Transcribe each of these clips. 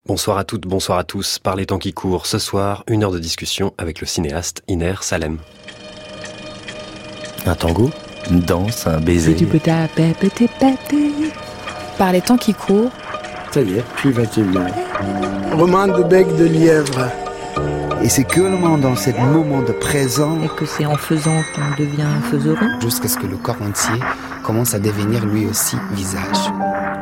Bonsoir à toutes, bonsoir à tous. Par les temps qui courent, ce soir, 1 heure de discussion avec le cinéaste Iner Salem. Un tango, une danse, un baiser. Par les temps qui courent. Ça y est, plus facilement. Roman de bec de lièvre. Et c'est que dans ce moment de présent. Et que c'est en faisant qu'on devient faiseron. Jusqu'à ce que le corps entier commence à devenir lui aussi visage.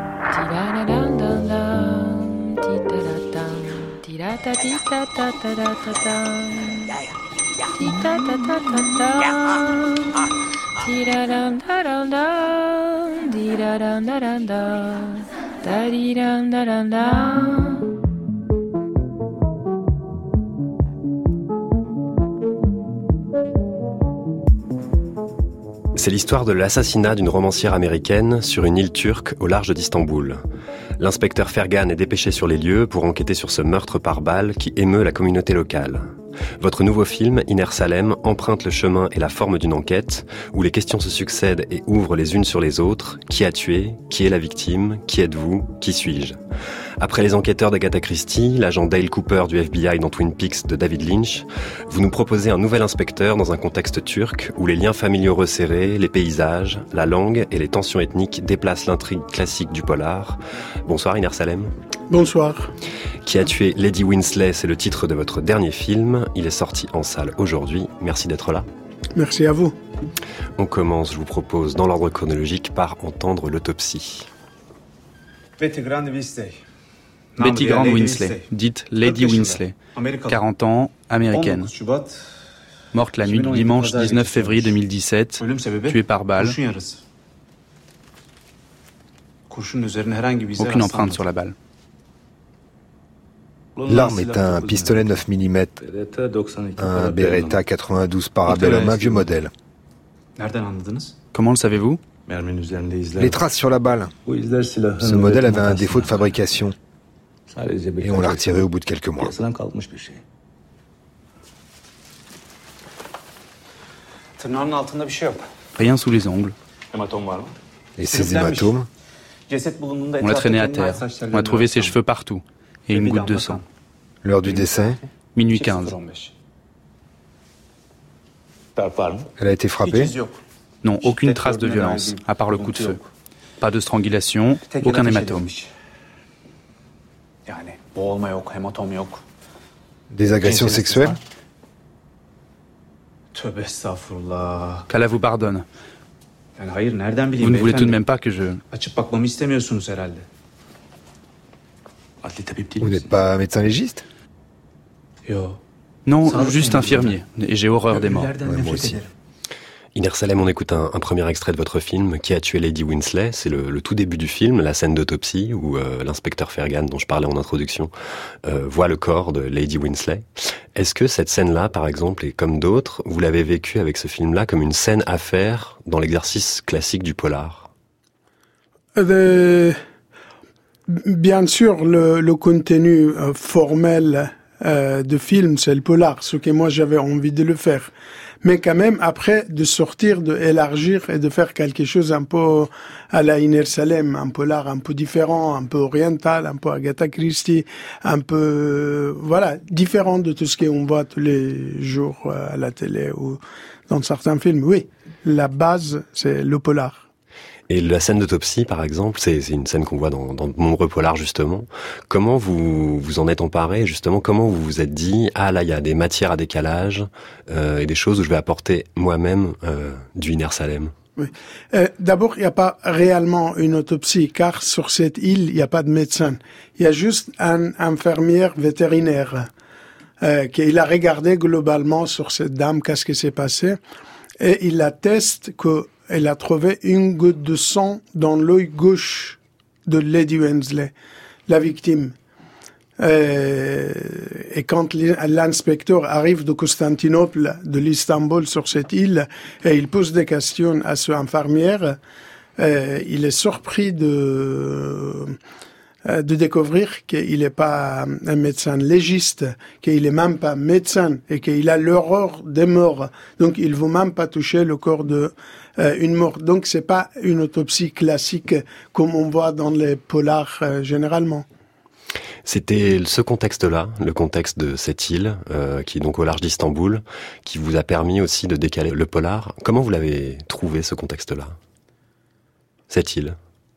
C'est l'histoire de l'assassinat d'une romancière américaine sur une île turque au large d'Istanbul. L'inspecteur Fergan est dépêché sur les lieux pour enquêter sur ce meurtre par balle qui émeut la communauté locale. Votre nouveau film, Iner Salem, emprunte le chemin et la forme d'une enquête où les questions se succèdent et ouvrent les unes sur les autres. Qui a tué ? Qui est la victime ? Qui êtes-vous ? Qui suis-je ? Après les enquêteurs d'Agatha Christie, l'agent Dale Cooper du FBI dans Twin Peaks de David Lynch, vous nous proposez un nouvel inspecteur dans un contexte turc où les liens familiaux resserrés, les paysages, la langue et les tensions ethniques déplacent l'intrigue classique du polar. Bonsoir Iner Salem. Bonsoir. Qui a tué Lady Winsley, c'est le titre de votre dernier film. Il est sorti en salle aujourd'hui. Merci d'être là. Merci à vous. On commence, je vous propose, dans l'ordre chronologique, par entendre l'autopsie. Betty Grant Winsley, dite Lady Winsley, 40 ans, américaine. Morte la nuit du dimanche 19 février 2017, tuée par balle. Aucune empreinte sur la balle. L'arme est un pistolet 9 mm, un Beretta 92 Parabellum, un vieux modèle. Comment le savez-vous ? Les traces sur la balle. Ce modèle avait un défaut de fabrication et on l'a retiré au bout de quelques mois. Rien sous les ongles. Et ces hématomes ? On l'a traîné à terre. On a trouvé ses cheveux partout. Et une goutte de sang. L'heure du décès ? Minuit 15. Elle a été frappée ? Non, aucune trace de violence, à part le coup de feu. Pas de strangulation, aucun hématome. Des agressions sexuelles ? Qu'Allah vous pardonne. Vous ne voulez tout de même pas que je... Vous n'êtes pas médecin légiste ? Non, juste infirmier. Et j'ai horreur des morts. Ouais, moi aussi. Iner Salem, on écoute un premier extrait de votre film, Qui a tué Lady Winsley. C'est le tout début du film, la scène d'autopsie, où l'inspecteur Fergan, dont je parlais en introduction, voit le corps de Lady Winsley. Est-ce que cette scène-là, par exemple, et comme d'autres, vous l'avez vécue avec ce film-là comme une scène à faire dans l'exercice classique du polar ? Bien sûr, le contenu formel de film, c'est le polar, ce que moi j'avais envie de le faire. Mais quand même, après, de sortir, de élargir et de faire quelque chose un peu à la Iner Salem, un polar un peu différent, un peu oriental, un peu Agatha Christie, un peu, différent de tout ce qu'on voit tous les jours à la télé ou dans certains films. Oui, la base, c'est le polar. Et la scène d'autopsie, par exemple, c'est une scène qu'on voit dans de nombreux polars, justement. Comment vous en êtes emparé, justement? Comment vous vous êtes dit, ah là, il y a des matières à décalage, et des choses où je vais apporter moi-même du Iner Salem? Oui. D'abord, il n'y a pas réellement une autopsie, car sur cette île, il n'y a pas de médecin. Il y a juste un infirmière vétérinaire qui a regardé globalement sur cette dame, qu'est-ce qui s'est passé, et il atteste qu'elle a trouvé une goutte de sang dans l'œil gauche de Lady Winsley, la victime. Et quand l'inspecteur arrive de Constantinople, de l'Istanbul sur cette île, et il pose des questions à cette infirmière, il est surpris de découvrir qu'il n'est pas un médecin légiste, qu'il n'est même pas médecin et qu'il a l'horreur des morts. Donc, il ne veut même pas toucher le corps de une mort. Donc, c'est pas une autopsie classique comme on voit dans les polars généralement. C'était ce contexte-là, le contexte de cette île, qui est donc au large d'Istanbul, qui vous a permis aussi de décaler le polar. Comment vous l'avez trouvé, ce contexte-là, cette île?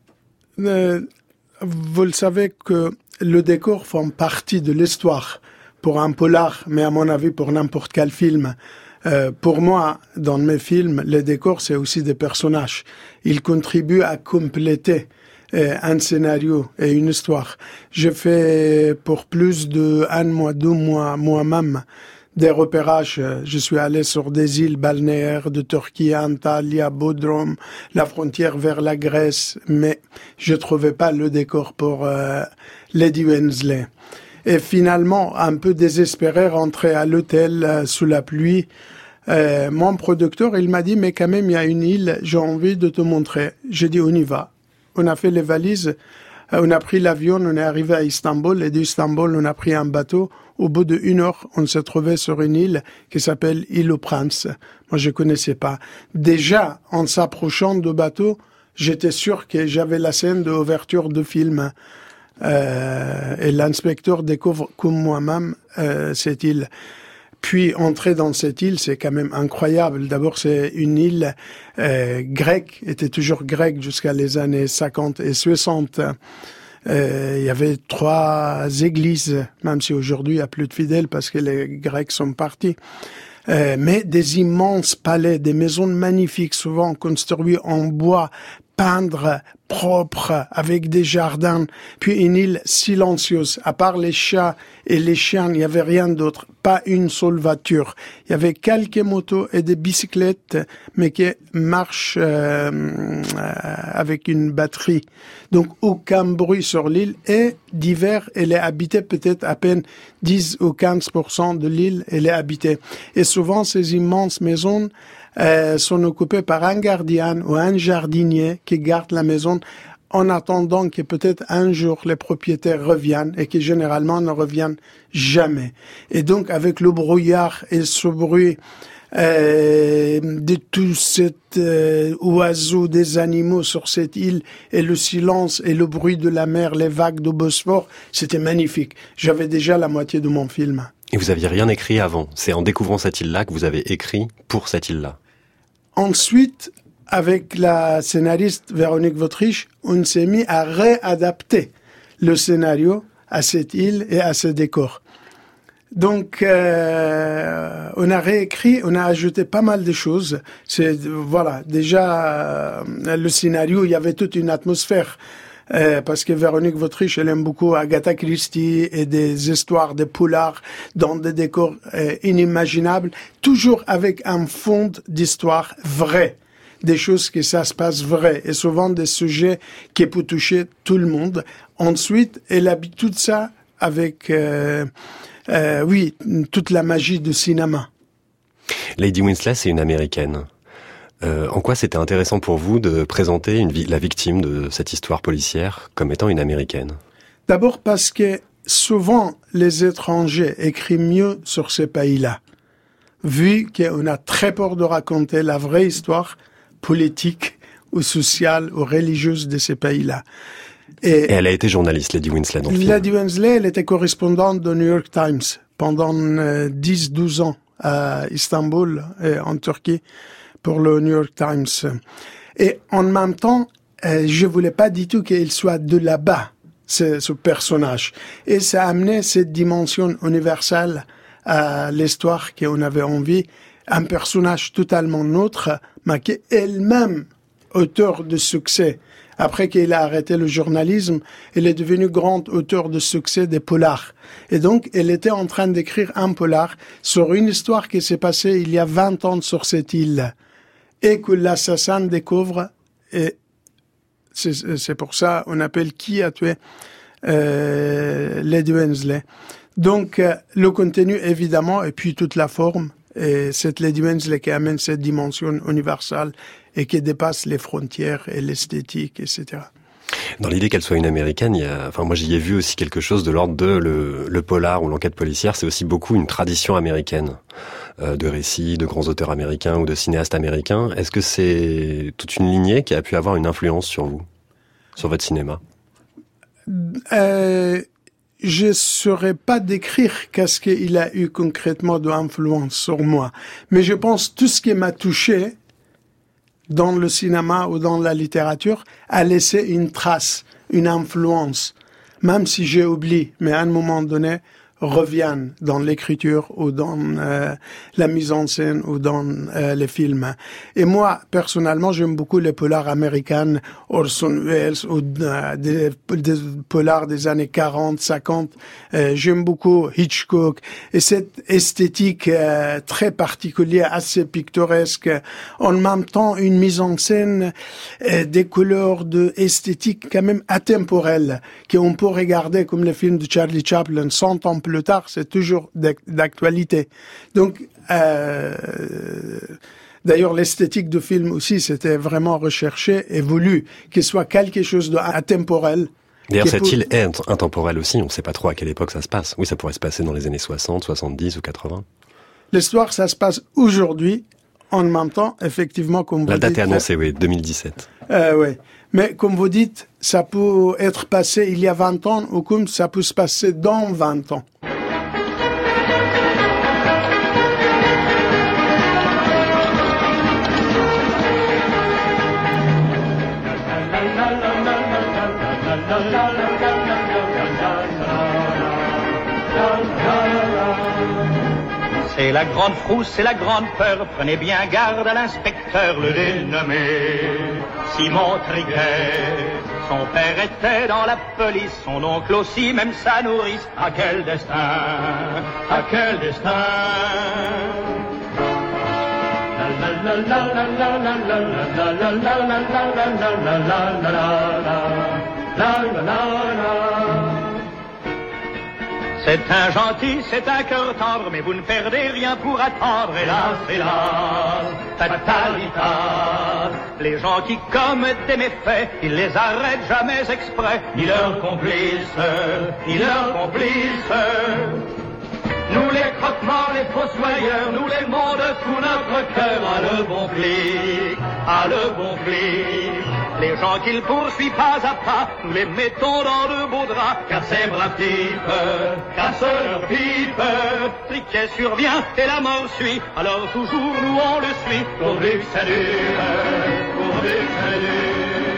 Vous le savez que le décor forme partie de l'histoire pour un polar, mais à mon avis pour n'importe quel film. Pour moi, dans mes films, les décors, c'est aussi des personnages. Ils contribuent à compléter un scénario et une histoire. J'ai fait pour plus de 1 mois, 2 mois, moi-même, des repérages. Je suis allé sur des îles balnéaires de Turquie, Antalya, Bodrum, la frontière vers la Grèce, mais je trouvais pas le décor pour Lady Wensley. Et finalement, un peu désespéré, rentré à l'hôtel sous la pluie. Mon producteur, il m'a dit, mais quand même, il y a une île, j'ai envie de te montrer. J'ai dit, on y va. On a fait les valises, on a pris l'avion, on est arrivé à Istanbul, et d'Istanbul, on a pris un bateau. Au bout de 1 heure, on s'est trouvé sur une île qui s'appelle Île au Prince. Moi, je connaissais pas. Déjà, en s'approchant du bateau, j'étais sûr que j'avais la scène d'ouverture de film. Et l'inspecteur découvre comme moi-même cette île. Puis entrer dans cette île, c'est quand même incroyable. D'abord, c'est une île grecque, était toujours grecque jusqu'à les années 50 et 60. Il y avait 3 églises, même si aujourd'hui il n'y a plus de fidèles parce que les Grecs sont partis. Mais des immenses palais, des maisons magnifiques, souvent construites en bois, peindre, propre, avec des jardins, puis une île silencieuse. À part les chats et les chiens, il n'y avait rien d'autre. Pas une seule voiture. Il y avait quelques motos et des bicyclettes, mais qui marchent avec une batterie. Donc, aucun bruit sur l'île. Et d'hiver, elle est habitée peut-être à peine 10 ou 15% de l'île, elle est habitée. Et souvent, ces immenses maisons sont occupées par un gardien ou un jardinier qui garde la maison en attendant que peut-être un jour les propriétaires reviennent et qui généralement ne reviennent jamais. Et donc avec le brouillard et ce bruit de tous ces oiseaux, des animaux sur cette île et le silence et le bruit de la mer, les vagues de Bosphore, c'était magnifique. J'avais déjà la moitié de mon film. Et vous aviez rien écrit avant? C'est en découvrant cette île-là que vous avez écrit pour cette île-là? Ensuite, avec la scénariste Véronique Wottrich, on s'est mis à réadapter le scénario à cette île et à ce décor. Donc, on a réécrit, on a ajouté pas mal de choses. Voilà, déjà, le scénario, il y avait toute une atmosphère. Parce que Véronique Wottrich, elle aime beaucoup Agatha Christie et des histoires de polars dans des décors inimaginables, toujours avec un fond d'histoire vrai, des choses que ça se passe vrai, et souvent des sujets qui peuvent toucher tout le monde. Ensuite, elle habite tout ça avec, toute la magie du cinéma. Lady Wensley, c'est une Américaine. En quoi c'était intéressant pour vous de présenter la victime de cette histoire policière comme étant une Américaine? D'abord parce que souvent les étrangers écrivent mieux sur ces pays-là, vu qu'on a très peur de raconter la vraie histoire politique ou sociale ou religieuse de ces pays-là. Et elle a été journaliste, Lady Wensley, dans le film. Lady Wensley, elle était correspondante du New York Times pendant 10-12 ans à Istanbul et en Turquie, pour le New York Times. Et en même temps, je voulais pas du tout qu'il soit de là-bas, ce personnage. Et ça a amené cette dimension universelle à l'histoire qu'on avait envie. Un personnage totalement neutre, mais qui est elle-même auteur de succès. Après qu'il a arrêté le journalisme, elle est devenue grande auteure de succès des polars. Et donc, elle était en train d'écrire un polar sur une histoire qui s'est passée il y a 20 ans sur cette île. Et que l'assassin découvre, et c'est pour ça on appelle qui a tué Lady Wensley. Donc le contenu évidemment, et puis toute la forme, et cette Lady Wensley qui amène cette dimension universelle et qui dépasse les frontières et l'esthétique, etc. Dans l'idée qu'elle soit une Américaine, moi j'y ai vu aussi quelque chose de l'ordre de le polar ou l'enquête policière, c'est aussi beaucoup une tradition américaine de récits, de grands auteurs américains ou de cinéastes américains. Est-ce que c'est toute une lignée qui a pu avoir une influence sur vous, sur votre cinéma? je saurais pas décrire qu'est-ce qu'il a eu concrètement d'influence sur moi. Mais je pense tout ce qui m'a touché dans le cinéma ou dans la littérature a laissé une trace, une influence. Même si j'ai oublié, mais à un moment donné, reviennent dans l'écriture ou dans la mise en scène ou dans les films. Et moi, personnellement, j'aime beaucoup les polars américains, Orson Welles ou des polars des années 40, 50. J'aime beaucoup Hitchcock et cette esthétique très particulière, assez pittoresque. En même temps, une mise en scène des couleurs de esthétique quand même atemporelle qu'on peut regarder comme les films de Charlie Chaplin 100 ans plus tard, c'est toujours d'actualité. Donc, d'ailleurs, l'esthétique du film aussi, c'était vraiment recherché et voulu, qu'il soit quelque chose d'atemporel. D'ailleurs, cette île est intemporelle aussi, on ne sait pas trop à quelle époque ça se passe. Oui, ça pourrait se passer dans les années 60, 70 ou 80. L'histoire, ça se passe aujourd'hui, en même temps, effectivement, comme vous dites... La date est annoncée, oui, 2017. Oui. Mais comme vous dites, ça peut être passé il y a 20 ans ou comme ça peut se passer dans 20 ans. C'est la grande frousse, c'est la grande peur. Prenez bien garde à l'inspecteur, le dénommé Simon Triquet. Son père était dans la police, son oncle aussi, même sa nourrice. À quel destin, à quel destin. C'est un gentil, c'est un cœur tendre, mais vous ne perdez rien pour attendre. Hélas, hélas, fatalitas. Les gens qui commettent des méfaits, ils les arrêtent jamais exprès, ni leurs complices, ni leurs complices. Nous les croque-morts, les fossoyeurs, nous les l'aimons de tout notre cœur. Ah le bon flic, ah le bon flic. Les gens qu'ils poursuivent pas à pas, nous les mettons dans de beaux draps. Car ces braves types cassent leur pipe. Triquet survient et la mort suit, alors toujours nous on le suit. Pourvu que ça dure, pourvu que ça dure.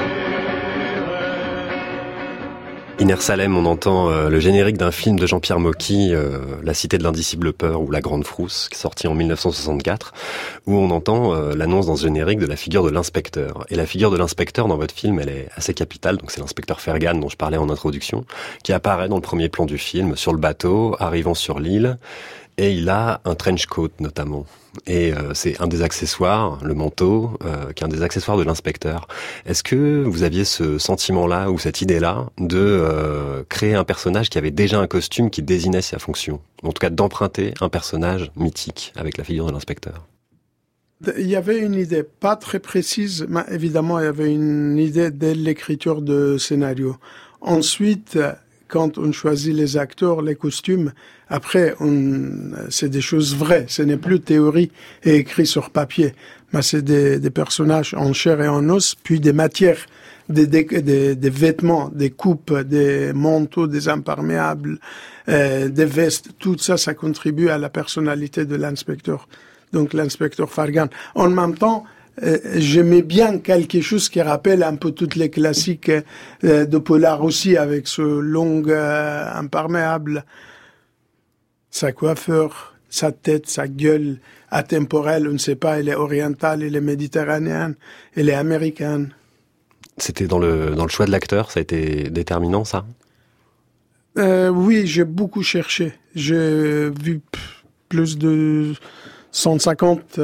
Inner Salem, on entend le générique d'un film de Jean-Pierre Mocky, La Cité de l'Indicible Peur ou La Grande Frousse, sorti en 1964, où on entend l'annonce dans ce générique de la figure de l'inspecteur. Et la figure de l'inspecteur dans votre film, elle est assez capitale, donc c'est l'inspecteur Fergan dont je parlais en introduction, qui apparaît dans le premier plan du film, sur le bateau, arrivant sur l'île, et il a un trench coat notamment. Et c'est un des accessoires, le manteau, qui est un des accessoires de l'inspecteur. Est-ce que vous aviez ce sentiment-là ou cette idée-là de créer un personnage qui avait déjà un costume qui désignait sa fonction? En tout cas, d'emprunter un personnage mythique avec la figure de l'inspecteur. Il y avait une idée pas très précise, mais évidemment, il y avait une idée dès l'écriture de scénario. Ensuite, quand on choisit les acteurs, les costumes, après, c'est des choses vraies. Ce n'est plus théorie et écrit sur papier. Mais c'est des personnages en chair et en os, puis des matières, des vêtements, des coupes, des manteaux, des imperméables, des vestes. Tout ça, ça contribue à la personnalité de l'inspecteur. Donc, l'inspecteur Fergan. En même temps, j'aimais bien quelque chose qui rappelle un peu toutes les classiques de polar aussi, avec ce long imperméable, sa coiffure, sa tête, sa gueule atemporelle, on ne sait pas, elle est orientale, elle est méditerranéenne, elle est américaine. C'était dans le choix de l'acteur, ça a été déterminant, ça? Oui, j'ai beaucoup cherché. J'ai vu plus de 150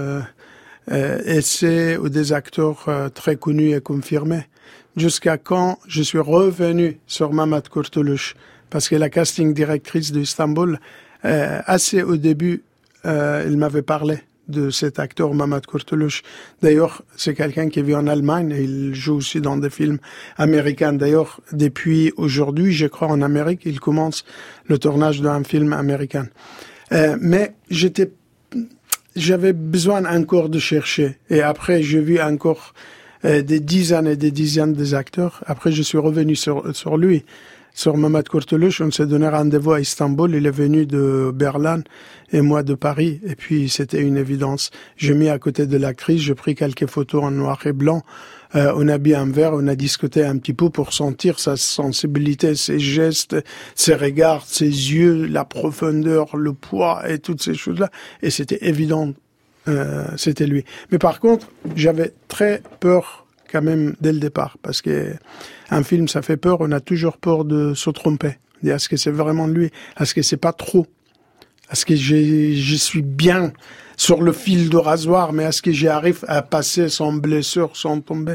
essais ou des acteurs très connus et confirmés, jusqu'à quand je suis revenu sur Mehmet Kurtuluş, parce que la casting directrice d'Istanbul, assez au début, elle m'avait parlé de cet acteur Mehmet Kurtuluş. D'ailleurs, c'est quelqu'un qui vit en Allemagne et il joue aussi dans des films américains. D'ailleurs, depuis aujourd'hui, je crois en Amérique, il commence le tournage d'un film américain. Mais j'avais besoin encore de chercher. Et après, j'ai vu encore des dizaines et des dizaines des acteurs. Après, je suis revenu sur lui. sur Mehmet Kurtuluş, on s'est donné rendez-vous à Istanbul. Il est venu de Berlin et moi de Paris. Et puis, c'était une évidence. J'ai mis à côté de l'actrice, j'ai pris quelques photos en noir et blanc. On a bu un verre, on a discuté un petit peu pour sentir sa sensibilité, ses gestes, ses regards, ses yeux, la profondeur, le poids et toutes ces choses-là. Et c'était évident, c'était lui. Mais par contre, j'avais très peur quand même dès le départ, parce que un film, ça fait peur, on a toujours peur de se tromper. Est-ce que c'est vraiment lui? Est-ce que c'est pas trop? Est-ce que je suis bien sur le fil de rasoir, mais est-ce que j'arrive à passer sans blessure, sans tomber?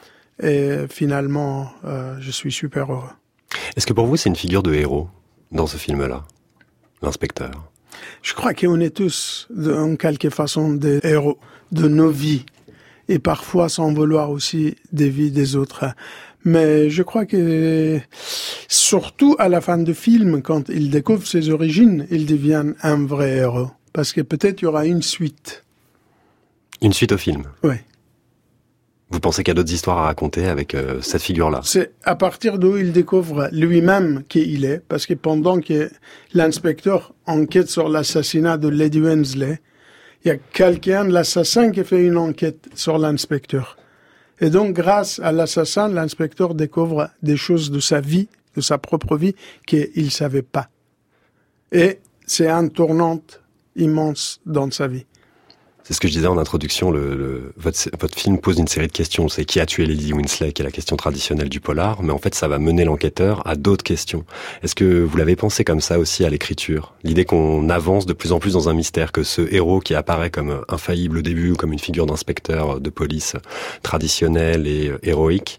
Et finalement, je suis super heureux. Est-ce que pour vous, c'est une figure de héros dans ce film-là, l'inspecteur? Je crois qu'on est tous, en quelque façon, des héros de nos vies. Et parfois, sans vouloir aussi, des vies des autres. Mais je crois que, surtout à la fin du film, quand il découvre ses origines, il devient un vrai héros. Parce que peut-être il y aura une suite. Une suite au film? Oui. Vous pensez qu'il y a d'autres histoires à raconter avec cette figure-là? C'est à partir d'où il découvre lui-même qui il est. Parce que pendant que l'inspecteur enquête sur l'assassinat de Lady Wensley, il y a quelqu'un, l'assassin, qui fait une enquête sur l'inspecteur. Et donc, grâce à l'assassin, l'inspecteur découvre des choses de sa vie, de sa propre vie, qu'il ne savait pas. Et c'est un tournant immense dans sa vie. C'est ce que je disais en introduction, votre film pose une série de questions. C'est qui a tué Lady Wensley, qui est la question traditionnelle du polar, mais en fait ça va mener l'enquêteur à d'autres questions. Est-ce que vous l'avez pensé comme ça aussi à l'écriture? L'idée qu'on avance de plus en plus dans un mystère, que ce héros qui apparaît comme infaillible au début, comme une figure d'inspecteur de police traditionnelle et héroïque,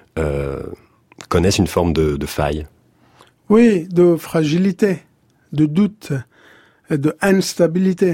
connaisse une forme de faille? Oui, de fragilité, de doute, de instabilité.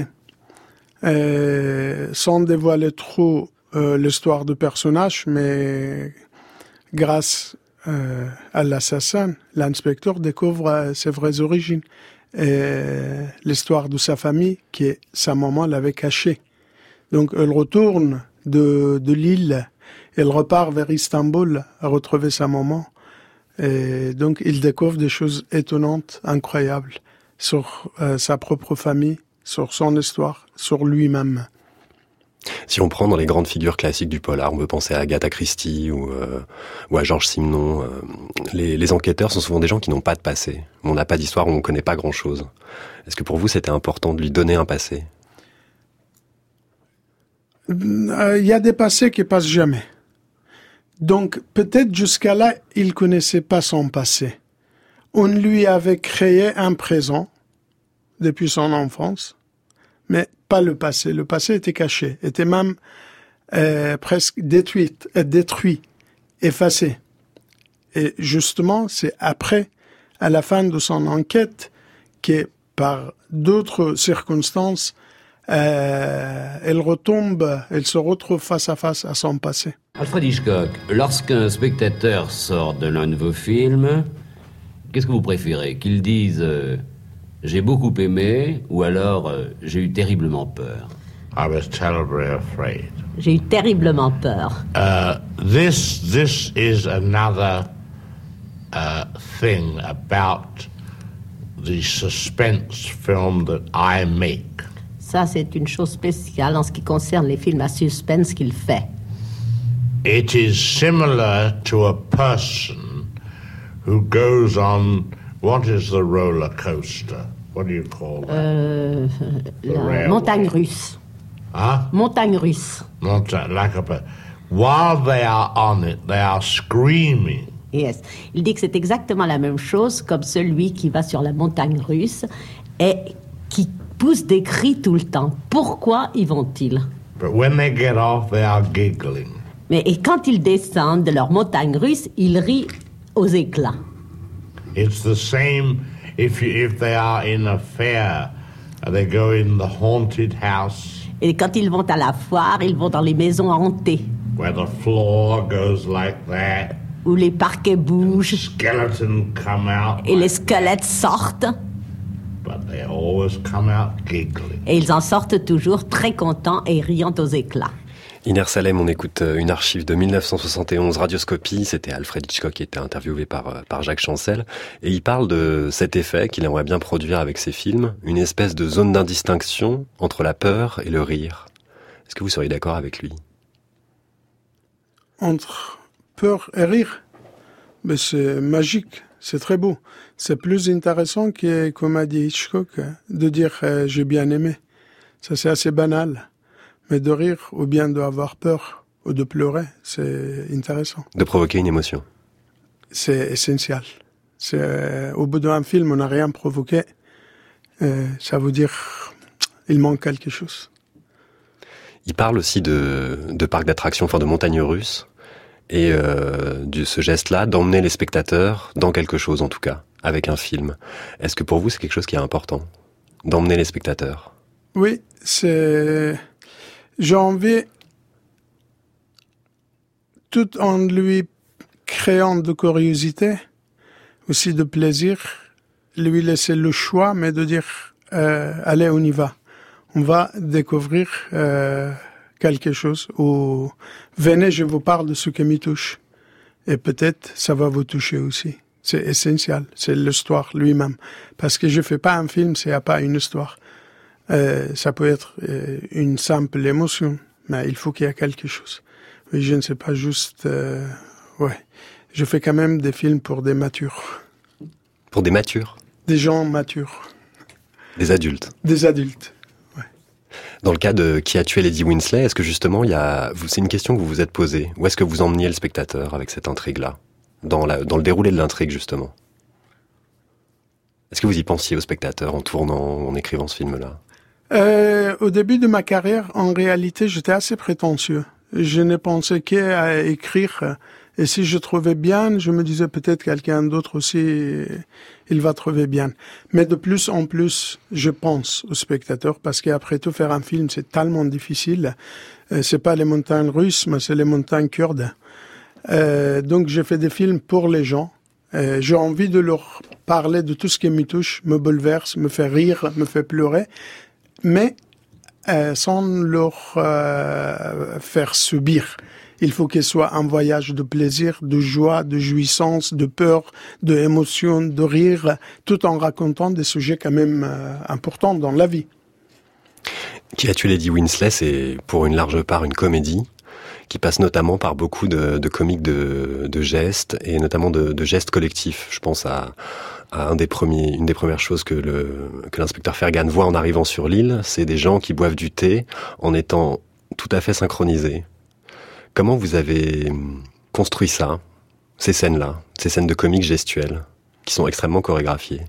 Sans dévoiler trop l'histoire du personnage, mais grâce à l'assassin, l'inspecteur découvre ses vraies origines et l'histoire de sa famille que sa maman l'avait cachée. Donc elle retourne de l'île, elle repart vers Istanbul à retrouver sa maman. Et donc il découvre des choses étonnantes, incroyables sur sa propre famille, sur son histoire, sur lui-même. Si on prend dans les grandes figures classiques du polar, on peut penser à Agatha Christie ou à Georges Simenon. Les enquêteurs sont souvent des gens qui n'ont pas de passé. On n'a pas d'histoire, on ne connaît pas grand-chose. Est-ce que pour vous, c'était important de lui donner un passé? Il y a des passés qui passent jamais. Donc, peut-être jusqu'à là, il connaissait pas son passé. On lui avait créé un présent depuis son enfance, mais pas le passé. Le passé était caché, était même presque détruit, effacé. Et justement, c'est après, à la fin de son enquête, que par d'autres circonstances, elle se retrouve face à son passé. Alfred Hitchcock, lorsqu'un spectateur sort de l'un de vos films, qu'est-ce que vous préférez? Qu'il dise j'ai beaucoup aimé, ou alors j'ai eu terriblement peur? I was terribly afraid. J'ai eu terriblement peur. This is another thing about the suspense film that I make. Ça, c'est une chose spéciale en ce qui concerne les films à suspense qu'il fait. It is similar to a person who goes on, what is the roller coaster? What do you call that? La montagne russe. Huh? Montagne russe. While they are on it, they are screaming. Yes. Il dit que c'est exactement la même chose comme celui qui va sur la montagne russe et qui pousse des cris tout le temps. Pourquoi y vont-ils? But when they get off, they are giggling. Mais et quand ils descendent de leur montagne russe, ils rient aux éclats. It's the same if they are in a fair, they go in the haunted house. Et quand ils vont à la foire, ils vont dans les maisons hantées. Where the floor goes like that. Où les parquets bougent. Skeleton come out. Et les squelettes sortent. But they always come out giggling. Et ils en sortent toujours très contents et riant aux éclats. Iner Salem, on écoute une archive de 1971, Radioscopie. C'était Alfred Hitchcock qui était interviewé par Jacques Chancel. Et il parle de cet effet qu'il aimerait bien produire avec ses films, une espèce de zone d'indistinction entre la peur et le rire. Est-ce que vous seriez d'accord avec lui? Entre peur et rire, mais c'est magique, c'est très beau. C'est plus intéressant que, comme a dit Hitchcock, de dire j'ai bien aimé. Ça c'est assez banal. Mais de rire, ou bien d'avoir peur, ou de pleurer, c'est intéressant. De provoquer une émotion. C'est essentiel. Au bout d'un film, on n'a rien provoqué. Ça veut dire il manque quelque chose. Il parle aussi de parcs d'attractions, enfin de montagnes russes, et de ce geste-là, d'emmener les spectateurs dans quelque chose, en tout cas, avec un film. Est-ce que pour vous, c'est quelque chose qui est important, d'emmener les spectateurs? Oui, j'ai envie, tout en lui créant de curiosité, aussi de plaisir, lui laisser le choix, mais de dire allez, on y va. On va découvrir quelque chose. Ou venez, je vous parle de ce qui me touche. Et peut-être ça va vous toucher aussi. C'est essentiel. C'est l'histoire lui-même. Parce que je fais pas un film s'il n'y a pas une histoire. Ça peut être une simple émotion, mais il faut qu'il y ait quelque chose. Oui, je ne sais pas juste... ouais. Je fais quand même des films pour des matures. Pour des matures? Des gens matures. Des adultes? Des adultes, ouais. Dans le cas de Qui a tué Lady Winslet, est-ce que justement, c'est une question que vous vous êtes posée? Où est-ce que vous emmeniez le spectateur avec cette intrigue-là? Dans le déroulé de l'intrigue, justement. Est-ce que vous y pensiez au spectateur en tournant, en écrivant ce film-là? Au début de ma carrière, en réalité, j'étais assez prétentieux. Je ne pensais qu'à écrire. Et si je trouvais bien, je me disais peut-être quelqu'un d'autre aussi, il va trouver bien. Mais de plus en plus, je pense au spectateur, parce qu'après tout, faire un film, c'est tellement difficile. C'est pas les montagnes russes, mais c'est les montagnes kurdes. Donc, j'ai fait des films pour les gens. J'ai envie de leur parler de tout ce qui me touche, me bouleverse, me fait rire, me fait pleurer, mais sans leur faire subir. Il faut qu'il soit un voyage de plaisir, de joie, de jouissance, de peur, de émotion, de rire, tout en racontant des sujets quand même importants dans la vie. Qui a tué Lady Winslet, c'est pour une large part une comédie qui passe notamment par beaucoup de comiques de gestes, et notamment de gestes collectifs. Je pense à une des premières choses que l'inspecteur Fergan voit en arrivant sur l'île, c'est des gens qui boivent du thé en étant tout à fait synchronisés. Comment vous avez construit ça, ces scènes-là, ces scènes de comiques gestuelles, qui sont extrêmement chorégraphiées?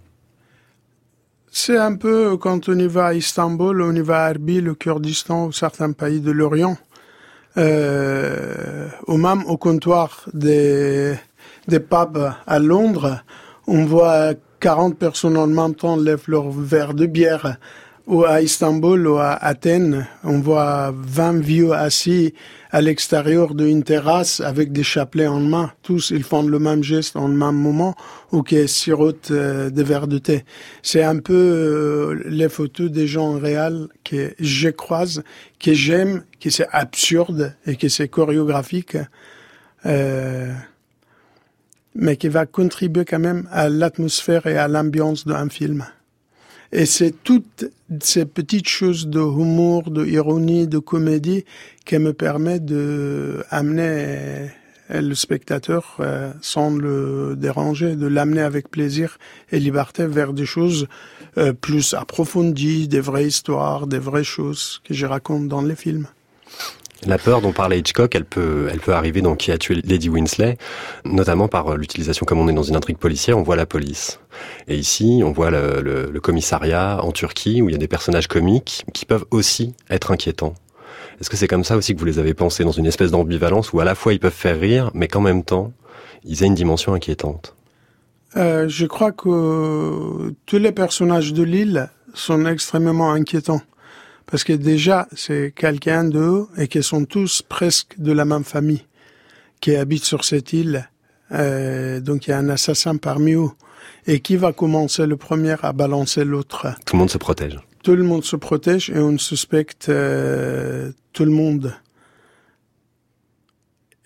C'est un peu quand on y va à Istanbul, on y va à Erbil, au Kurdistan, ou certains pays de l'Orient. Ou même au comptoir des pubs à Londres, on voit 40 personnes en même temps lèvent leur verre de bière. Ou à Istanbul ou à Athènes, on voit 20 vieux assis à l'extérieur d'une terrasse avec des chapelets en main. Tous, ils font le même geste en même moment ou qui sirotent des verres de thé. C'est un peu les photos des gens réels que je croise, que j'aime, que c'est absurde et que c'est chorégraphique, mais qui va contribuer quand même à l'atmosphère et à l'ambiance d'un film. Et c'est toutes ces petites choses de humour, de ironie, de comédie qui me permettent de amener le spectateur sans le déranger, de l'amener avec plaisir et liberté vers des choses plus approfondies, des vraies histoires, des vraies choses que je raconte dans les films. La peur dont parlait Hitchcock, elle peut arriver dans Qui a tué Lady Winslet, notamment par l'utilisation, comme on est dans une intrigue policière, on voit la police. Et ici, on voit le commissariat en Turquie, où il y a des personnages comiques qui peuvent aussi être inquiétants. Est-ce que c'est comme ça aussi que vous les avez pensés, dans une espèce d'ambivalence, où à la fois ils peuvent faire rire, mais qu'en même temps, ils aient une dimension inquiétante? Je crois que tous les personnages de l'île sont extrêmement inquiétants. Parce que déjà, c'est quelqu'un d'eux et qui sont tous presque de la même famille qui habitent sur cette île. Donc il y a un assassin parmi eux. Et qui va commencer le premier à balancer l'autre? Tout le monde se protège. Tout le monde se protège et on suspecte tout le monde.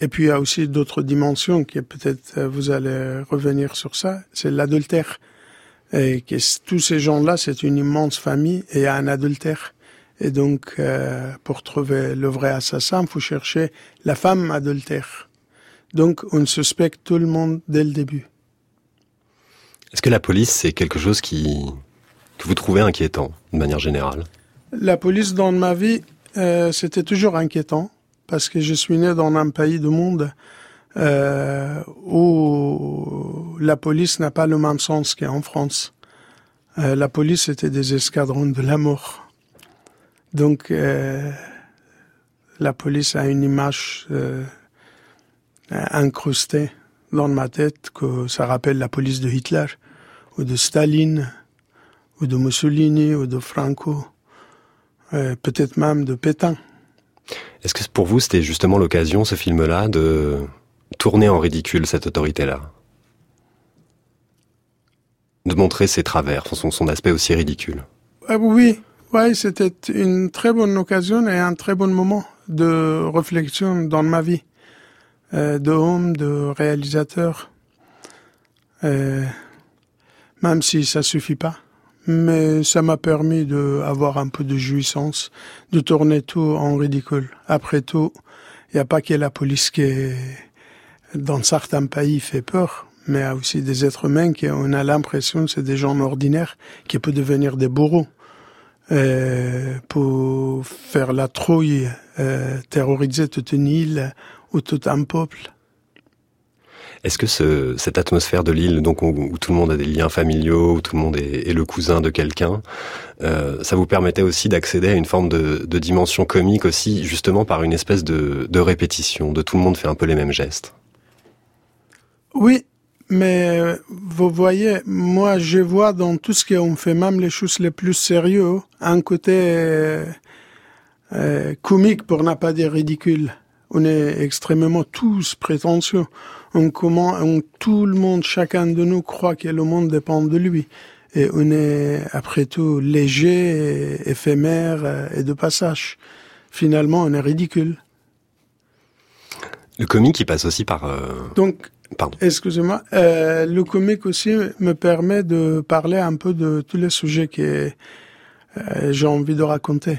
Et puis il y a aussi d'autres dimensions qui peut-être vous allez revenir sur ça, c'est l'adultère. Et que tous ces gens-là, c'est une immense famille et il y a un adultère. Et donc, pour trouver le vrai assassin, il faut chercher la femme adultère. Donc, on suspecte tout le monde dès le début. Est-ce que la police, c'est quelque chose que vous trouvez inquiétant, de manière générale? La police, dans ma vie, c'était toujours inquiétant, parce que je suis né dans un pays du monde où la police n'a pas le même sens qu'en France. La police, c'était des escadrons de la mort. Donc, la police a une image incrustée dans ma tête que ça rappelle la police de Hitler, ou de Staline, ou de Mussolini, ou de Franco, peut-être même de Pétain. Est-ce que pour vous, c'était justement l'occasion, ce film-là, de tourner en ridicule cette autorité-là? De montrer ses travers, son aspect aussi ridicule? Oui, c'était une très bonne occasion et un très bon moment de réflexion dans ma vie, d'homme, de réalisateur, même si ça suffit pas. Mais ça m'a permis d'avoir un peu de jouissance, de tourner tout en ridicule. Après tout, il n'y a pas que la police qui, dans certains pays, fait peur, mais il y a aussi des êtres humains qui, on a l'impression que c'est des gens ordinaires qui peuvent devenir des bourreaux pour faire la trouille, terroriser toute une île ou tout un peuple. Est-ce que cette atmosphère de l'île, donc où tout le monde a des liens familiaux, où tout le monde est le cousin de quelqu'un, ça vous permettait aussi d'accéder à une forme de dimension comique aussi, justement par une espèce de répétition, de tout le monde fait un peu les mêmes gestes? Oui, mais vous voyez, moi je vois dans tout ce qu'on fait, même les choses les plus sérieuses, un côté comique pour ne pas dire ridicule. On est extrêmement tous prétentieux. Tout le monde, chacun de nous croit que le monde dépend de lui. Et on est, après tout, léger, éphémère et de passage. Finalement, on est ridicule. Le comique, il passe aussi par... Donc, pardon. Excusez-moi, le comique aussi me permet de parler un peu de tous les sujets que j'ai envie de raconter.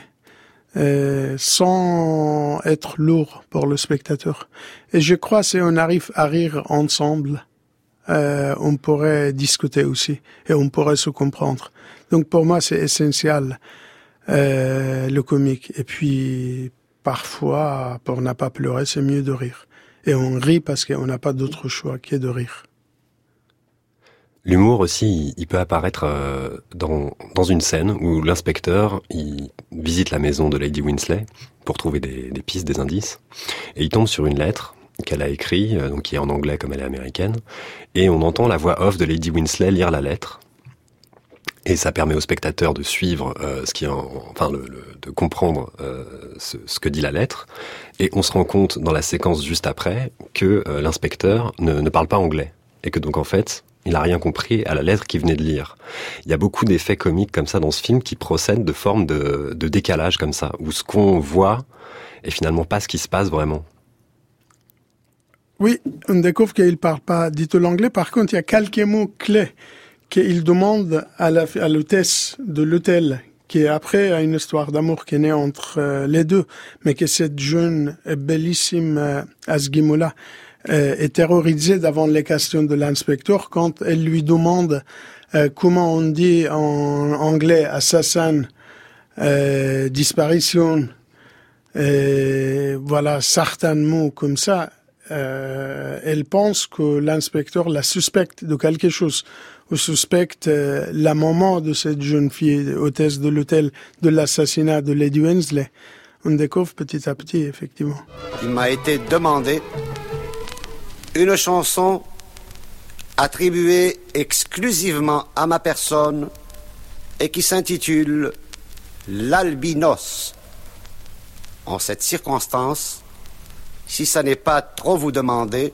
Sans être lourd pour le spectateur. Et je crois que si on arrive à rire ensemble, on pourrait discuter aussi et on pourrait se comprendre. Donc pour moi, c'est essentiel, le comique. Et puis, parfois, pour ne pas pleurer, c'est mieux de rire. Et on rit parce qu'on n'a pas d'autre choix que de rire. L'humour aussi, il peut apparaître dans une scène où l'inspecteur il visite la maison de Lady Winsley pour trouver des pistes, des indices, et il tombe sur une lettre qu'elle a écrite, donc qui est en anglais comme elle est américaine, et on entend la voix off de Lady Winsley lire la lettre, et ça permet au spectateur de suivre de comprendre ce que dit la lettre, et on se rend compte dans la séquence juste après que l'inspecteur ne parle pas anglais, et que donc en fait il n'a rien compris à la lettre qu'il venait de lire. Il y a beaucoup d'effets comiques comme ça dans ce film qui procèdent de formes de décalage comme ça, où ce qu'on voit est finalement pas ce qui se passe vraiment. Oui, on découvre qu'il ne parle pas du tout l'anglais. Par contre, il y a quelques mots clés qu'il demande à l'hôtesse de l'hôtel, qui après a une histoire d'amour qui est née entre les deux, mais que cette jeune et bellissime Asghimoula est terrorisée devant les questions de l'inspecteur quand elle lui demande comment on dit en anglais assassin, disparition, voilà certains mots comme ça. Elle pense que l'inspecteur la suspecte de quelque chose, ou suspecte la maman de cette jeune fille hôtesse de l'hôtel de l'assassinat de Lady Winsley. On découvre petit à petit, effectivement. Il m'a été demandé une chanson attribuée exclusivement à ma personne et qui s'intitule « L'Albinos ». En cette circonstance, si ça n'est pas trop vous demander,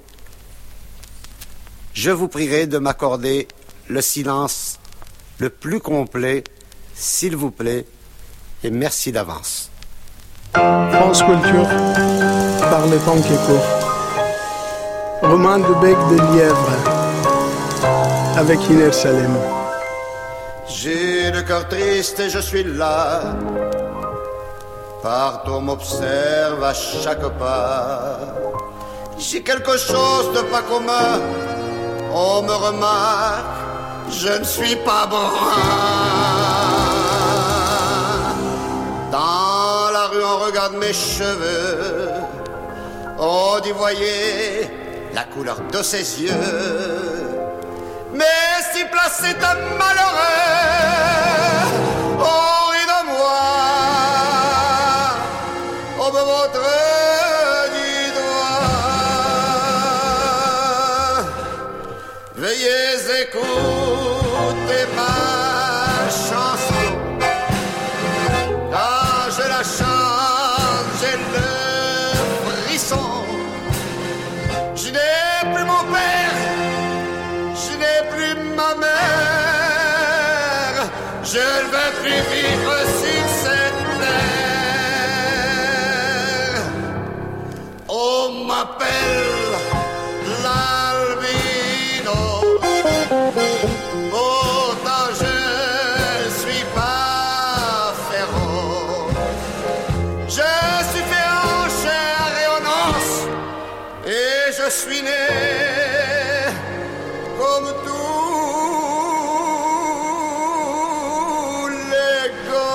je vous prierai de m'accorder le silence le plus complet, s'il vous plaît, et merci d'avance. France Culture, par les temps qui courent. Roman de Bec de Lièvre, avec Inès Salem. J'ai le cœur triste et je suis là. Partout on m'observe à chaque pas. J'ai quelque chose de pas commun. On me remarque, je ne suis pas brun. Dans la rue on regarde mes cheveux. On dit voyez la couleur de ses yeux. Mais si place est un malheureux, on rit de moi, on me montre du doigt. Veuillez écouter ma chanson. Quand je la chante, j'ai le frisson. Je n'ai plus mon père, je n'ai plus ma mère, je ne veux plus vivre sur cette terre. On m'appelle l'albino, pourtant je suis pas féroce. Je suis fait en chair et en os, et je suis né comme tous les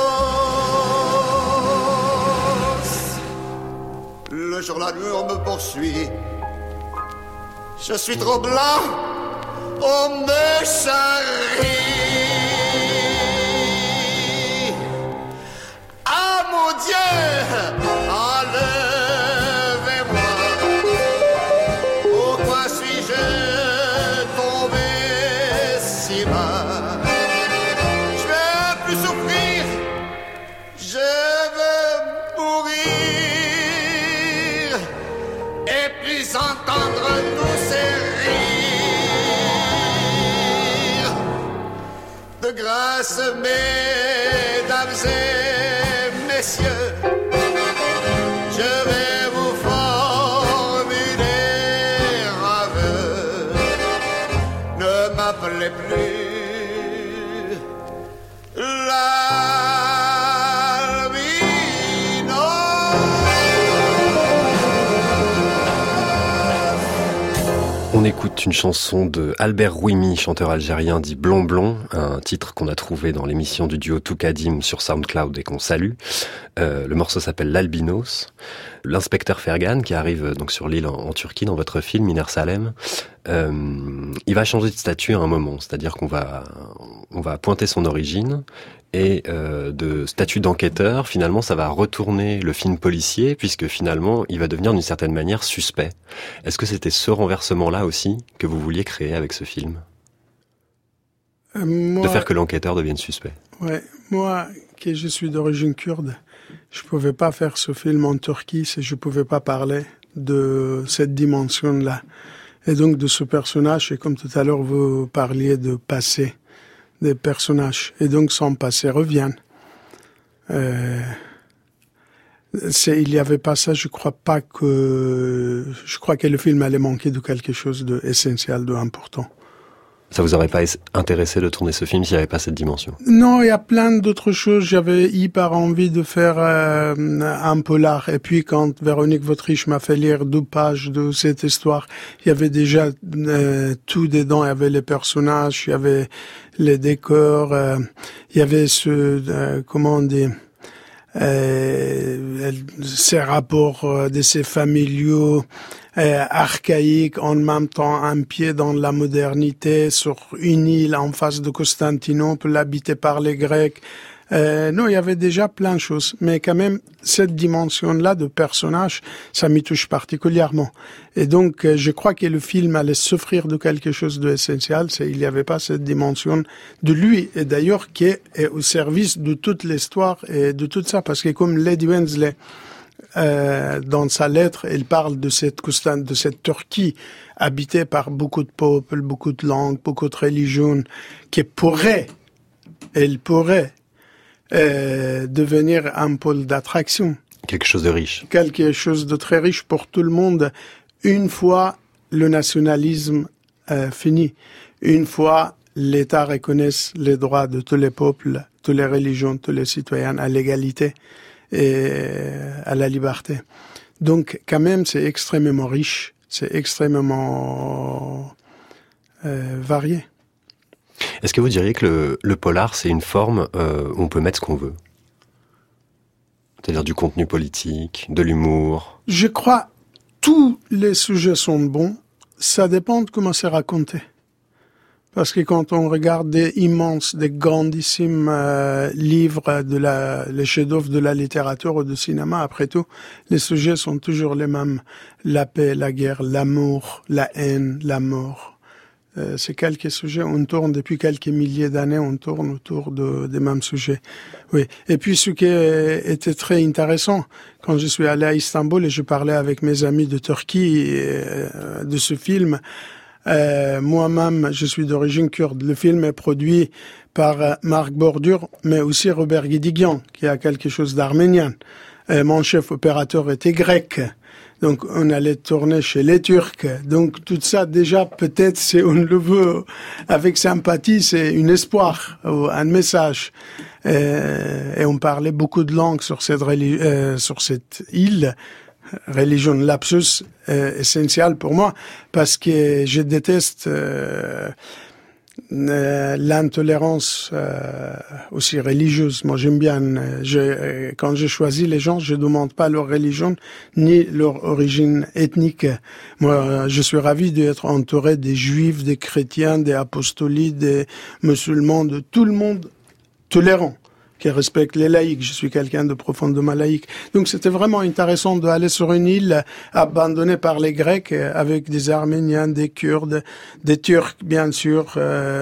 gosses. Le jour, la nuit, on me poursuit. Je suis trop blanc, on me charrie. Ah mon Dieu, enlevez-moi. Pourquoi suis-je tombé si bas? Je veux plus souffrir, je veux mourir et plus entendre tous ces rires. De grâce, mesdames et messieurs, je vais vous formuler un vœu. Ne m'appelez plus l'albino. On écoute une chanson de Albert Rouimi, chanteur algérien dit Blond Blond, un titre qu'on a trouvé dans l'émission du duo Toukadim sur SoundCloud et qu'on salue. Le morceau s'appelle L'Albinos. L'inspecteur Fergan, qui arrive donc sur l'île en Turquie dans votre film Inès Salem, il va changer de statut à un moment, c'est-à-dire qu'on va pointer son origine et de statut d'enquêteur, finalement, ça va retourner le film policier, puisque finalement, il va devenir d'une certaine manière suspect. Est-ce que c'était ce renversement-là aussi que vous vouliez créer avec ce film ? De faire que l'enquêteur devienne suspect. Ouais, moi, que je suis d'origine kurde, je pouvais pas faire ce film en Turquie si je pouvais pas parler de cette dimension-là. Et donc de ce personnage, et comme tout à l'heure vous parliez de passé des personnages, et donc son passé revient. Il y avait pas ça, je crois que le film allait manquer de quelque chose d'essentiel, d'important. Ça vous aurait pas intéressé de tourner ce film s'il n'y avait pas cette dimension? Non, il y a plein d'autres choses. J'avais hyper envie de faire un polar. Et puis quand Véronique Vautriche m'a fait lire 2 pages de cette histoire, il y avait déjà tout dedans. Il y avait les personnages, il y avait les décors, il y avait comment on dit, ces rapports de ces familiaux archaïques, en même temps un pied dans la modernité, sur une île en face de Constantinople, habitée par les Grecs. Non, il y avait déjà plein de choses, mais quand même, cette dimension-là de personnage, ça m'y touche particulièrement. Et donc, je crois que le film allait souffrir de quelque chose d'essentiel, il n'y avait pas cette dimension de lui, et d'ailleurs, qui est au service de toute l'histoire et de tout ça, parce que comme Lady Wensley, dans sa lettre, elle parle de cette Turquie habitée par beaucoup de peuples, beaucoup de langues, beaucoup de religions, elle pourrait devenir un pôle d'attraction. Quelque chose de riche. Quelque chose de très riche pour tout le monde, une fois le nationalisme finit. Une fois l'État reconnaît les droits de tous les peuples, toutes les religions, tous les citoyens à l'égalité et à la liberté. Donc, quand même, c'est extrêmement riche, c'est extrêmement varié. Est-ce que vous diriez que le polar, c'est une forme où on peut mettre ce qu'on veut ? C'est-à-dire du contenu politique, de l'humour ? Je crois tous les sujets sont bons, ça dépend de comment c'est raconté. Parce que quand on regarde des grandissimes livres les chefs-d'œuvre de la littérature ou du cinéma, après tout, les sujets sont toujours les mêmes. La paix, la guerre, l'amour, la haine, la mort. C'est quelques sujets, on tourne depuis quelques milliers d'années, on tourne autour des mêmes sujets. Oui. Et puis ce qui était très intéressant, quand je suis allé à Istanbul et je parlais avec mes amis de Turquie de ce film, moi-même, je suis d'origine kurde. Le film est produit par Marc Bordur, mais aussi Robert Guédiguian, qui a quelque chose d'arménien. Mon chef opérateur était grec. Donc, on allait tourner chez les Turcs. Donc, tout ça, déjà, peut-être, si on le veut avec sympathie, c'est un espoir, un message. Et on parlait beaucoup de langues sur cette île. Religion lapsus essentiel pour moi parce que je déteste l'intolérance aussi religieuse. Moi, j'aime bien. Quand je choisis les gens, je demande pas leur religion ni leur origine ethnique. Moi, je suis ravi d'être entouré des juifs, des chrétiens, des apostoliques, des musulmans, de tout le monde tolérant, qui respecte les laïcs. Je suis quelqu'un de profondément laïque. Donc c'était vraiment intéressant d'aller sur une île abandonnée par les Grecs avec des Arméniens, des Kurdes, des Turcs, bien sûr,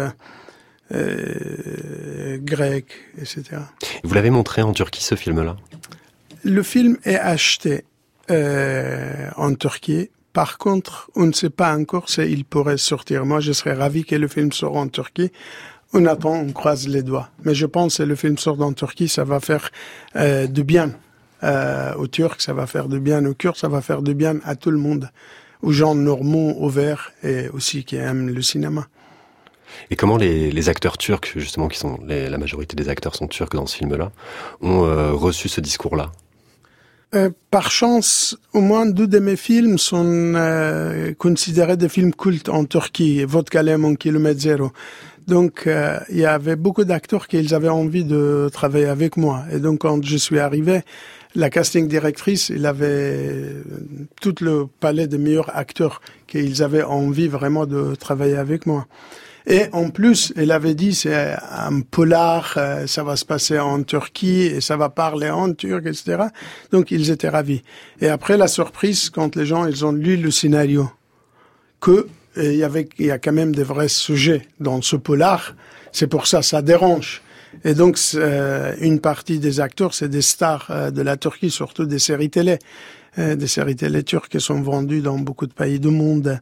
Grecs, etc. Vous l'avez montré en Turquie, ce film-là ? Le film est acheté en Turquie. Par contre, on ne sait pas encore s'il pourrait sortir. Moi, je serais ravi que le film sorte en Turquie. On attend, on croise les doigts. Mais je pense que le film sort en Turquie, ça va faire du bien aux Turcs, ça va faire du bien aux Kurdes, ça va faire du bien à tout le monde, aux gens normaux, ouverts et aussi qui aiment le cinéma. Et comment les acteurs turcs, justement, qui sont la majorité des acteurs sont turcs dans ce film-là, ont reçu ce discours-là ? Par chance, au moins 2 de mes films sont considérés des films cultes en Turquie, Vodkalem, Un kilomètre zéro. Donc, il y avait beaucoup d'acteurs qui avaient envie de travailler avec moi. Et donc, quand je suis arrivé, la casting directrice, il avait tout le palais des meilleurs acteurs qu'ils avaient envie vraiment de travailler avec moi. Et en plus, elle avait dit, c'est un polar, ça va se passer en Turquie et ça va parler en turc, etc. Donc, ils étaient ravis. Et après, la surprise, quand les gens, ils ont lu le scénario, il y a quand même des vrais sujets dans ce polar. C'est pour ça dérange. Et donc, une partie des acteurs, c'est des stars de la Turquie, surtout des séries télé. Des séries télé turques qui sont vendues dans beaucoup de pays du monde.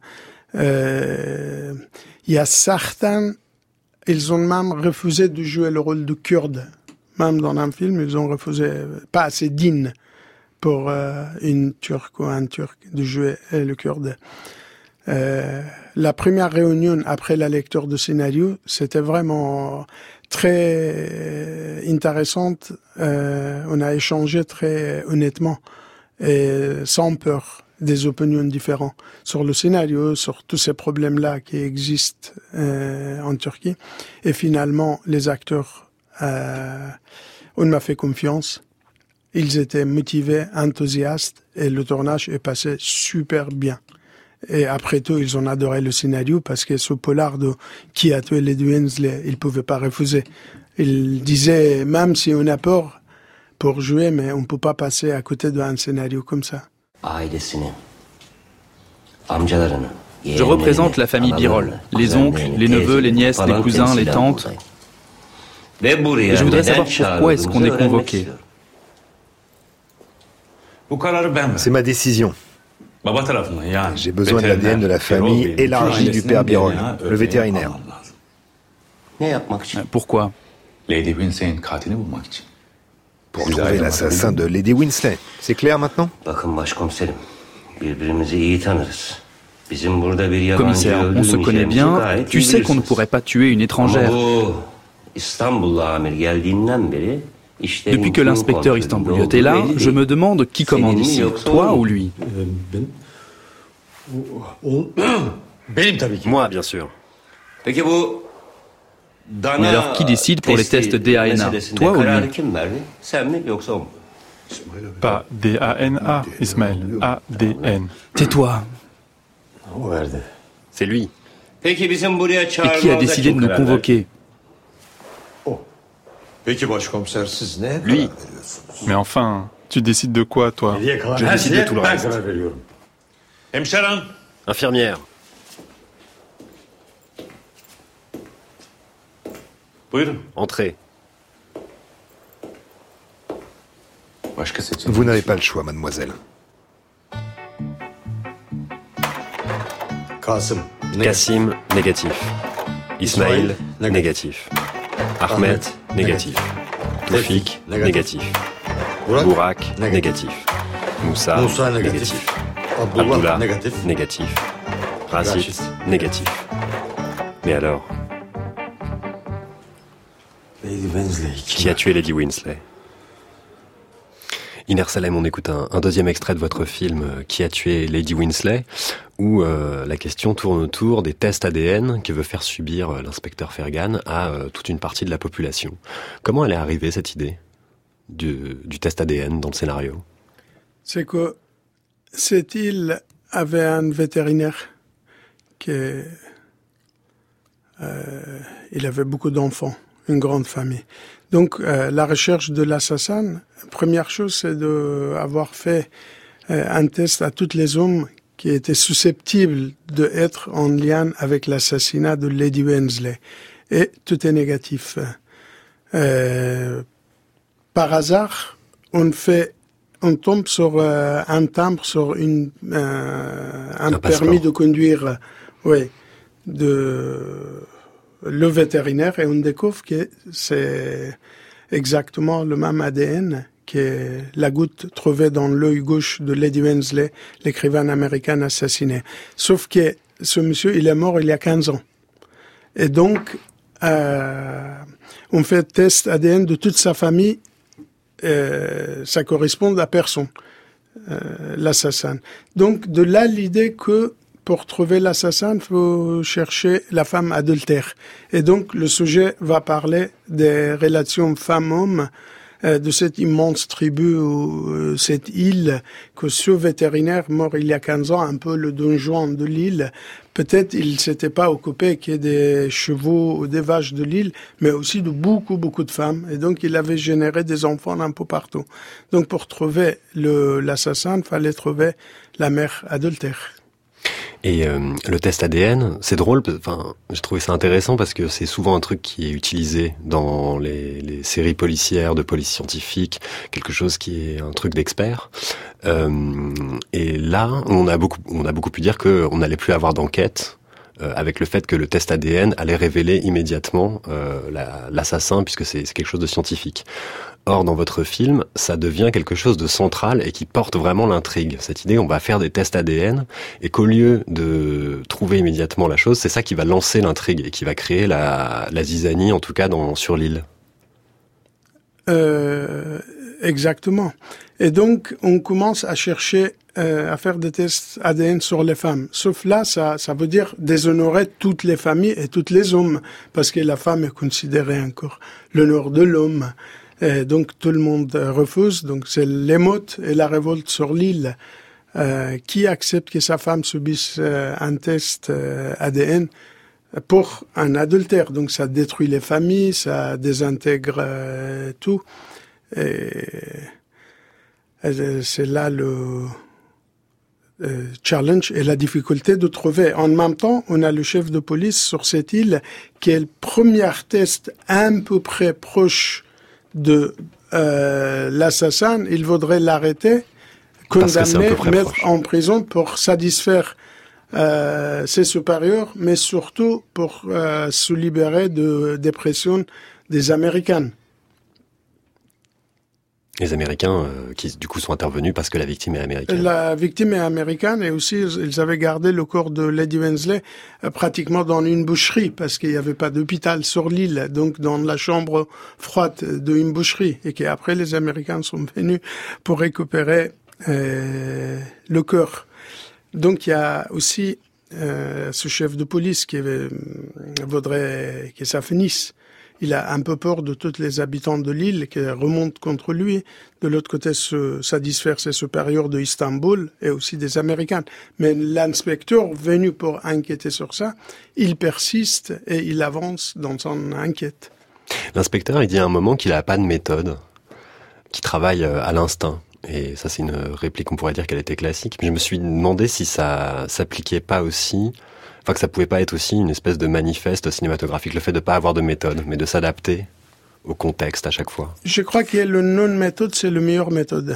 Il y a certains, ils ont même refusé de jouer le rôle de Kurde. Même dans un film, ils ont refusé, pas assez digne pour une Turque ou un Turc de jouer le Kurde. La première réunion après la lecture du scénario, c'était vraiment très intéressante. On a échangé très honnêtement et sans peur des opinions différentes sur le scénario, sur tous ces problèmes-là qui existent en Turquie. Et finalement, les acteurs, on m'a fait confiance. Ils étaient motivés, enthousiastes et le tournage est passé super bien. Et après tout, ils ont adoré le scénario parce que ce polar de Qui a tué Lady Winsley, ils pouvaient pas refuser. Ils disaient, même si on a peur pour jouer, mais on peut pas passer à côté d'un scénario comme ça. Je représente la famille Birol, les oncles, les neveux, les nièces, les cousins, les tantes. Et je voudrais savoir pourquoi est-ce qu'on est convoqué. C'est ma décision. J'ai besoin de l'ADN de la famille élargie du père Birol, le vétérinaire. Pourquoi ? Pour trouver l'assassin de Lady Winsley. C'est clair maintenant ? Commissaire, on se connaît bien. Tu sais qu'on ne pourrait pas tuer une étrangère. Depuis que l'inspecteur Istanbuliote est là, je me demande qui commande ici, toi ou lui? Moi, bien sûr. Mais alors, qui décide pour les tests DNA, toi ou lui? Pas DNA, Ismaël. ADN. Tais-toi. C'est lui. Et qui a décidé de nous convoquer? Lui. Mais enfin, tu décides de quoi, toi? Je décide de tout le reste. Infirmière. Entrez. Vous n'avez pas le choix, mademoiselle. Kassim, négatif. Ismaïl, négatif. Ahmed, négatif. Toufik, négatif. Bourak, négatif. Moussa, négatif. Abdullah, négatif. Rachid, négatif. Mais alors, qui a tué Lady Winsley? Iner Salem, on écoute un deuxième extrait de votre film Qui a tué Lady Winsley, où la question tourne autour des tests ADN que veut faire subir l'inspecteur Fergan à toute une partie de la population. Comment elle est arrivée, cette idée du test ADN dans le scénario? C'est que cette île avait un vétérinaire qui il avait beaucoup d'enfants, une grande famille. Donc la recherche de l'assassin, première chose, c'est d'avoir fait un test à tous les hommes qui étaient susceptibles d'être en lien avec l'assassinat de Lady Winsley. Et tout est négatif. Par hasard, on tombe sur un timbre, sur un permis de conduire, le vétérinaire, et on découvre que c'est exactement le même ADN que la goutte trouvée dans l'œil gauche de Lady Winsley, l'écrivain américain assassiné. Sauf que ce monsieur, il est mort il y a 15 ans. Et donc, on fait test ADN de toute sa famille, ça correspond à personne, l'assassin. Donc, de là, l'idée que pour trouver l'assassin, il faut chercher la femme adultère. Et donc, le sujet va parler des relations femmes-hommes, de cette immense tribu, cette île, que ce vétérinaire mort il y a 15 ans, un peu le Don Juan de l'île, peut-être il s'était pas occupé qu'il y ait des chevaux ou des vaches de l'île, mais aussi de beaucoup de femmes. Et donc, il avait généré des enfants un peu partout. Donc, pour trouver l'assassin, il fallait trouver la mère adultère. Et le test ADN, c'est drôle, enfin, j'ai trouvé ça intéressant parce que c'est souvent un truc qui est utilisé dans les séries policières, de police scientifique, quelque chose qui est un truc d'expert. Et là, on a beaucoup pu dire qu'on n'allait plus avoir d'enquête avec le fait que le test ADN allait révéler immédiatement l'assassin, puisque c'est quelque chose de scientifique. Or, dans votre film, ça devient quelque chose de central et qui porte vraiment l'intrigue. Cette idée, on va faire des tests ADN et qu'au lieu de trouver immédiatement la chose, c'est ça qui va lancer l'intrigue et qui va créer la zizanie, en tout cas sur l'île. Exactement. Et donc, on commence à chercher à faire des tests ADN sur les femmes. Sauf là, ça veut dire déshonorer toutes les familles et tous les hommes, parce que la femme est considérée encore l'honneur de l'homme. Et donc tout le monde refuse. Donc c'est l'émeute et la révolte sur l'île. Qui accepte que sa femme subisse un test ADN pour un adultère? Donc ça détruit les familles, ça désintègre tout. Et c'est là le challenge et la difficulté de trouver. En même temps, on a le chef de police sur cette île qui est le premier test à peu près proche de l'assassin. Il vaudrait l'arrêter, condamner, mettre en prison pour satisfaire ses supérieurs, mais surtout pour se libérer des pressions des Américains. Les Américains qui du coup sont intervenus parce que la victime est américaine. La victime est américaine et aussi ils avaient gardé le corps de Lady Wensley pratiquement dans une boucherie parce qu'il n'y avait pas d'hôpital sur l'île, donc dans la chambre froide d'une boucherie, et qu'après les Américains sont venus pour récupérer le corps. Donc il y a aussi ce chef de police qui voudrait que ça finisse. Il a un peu peur de tous les habitants de l'île qui remontent contre lui. De l'autre côté, sa sphère supérieure de Istanbul et aussi des Américains. Mais l'inspecteur venu pour enquêter sur ça, il persiste et il avance dans son enquête. L'inspecteur, il dit à un moment qu'il n'a pas de méthode, qu'il travaille à l'instinct. Et ça, c'est une réplique, on pourrait dire qu'elle était classique. Mais je me suis demandé si ça s'appliquait pas aussi... Enfin, que ça pouvait pas être aussi une espèce de manifeste cinématographique, le fait de pas avoir de méthode, mais de s'adapter au contexte à chaque fois. Je crois que le non-méthode, c'est la meilleure méthode.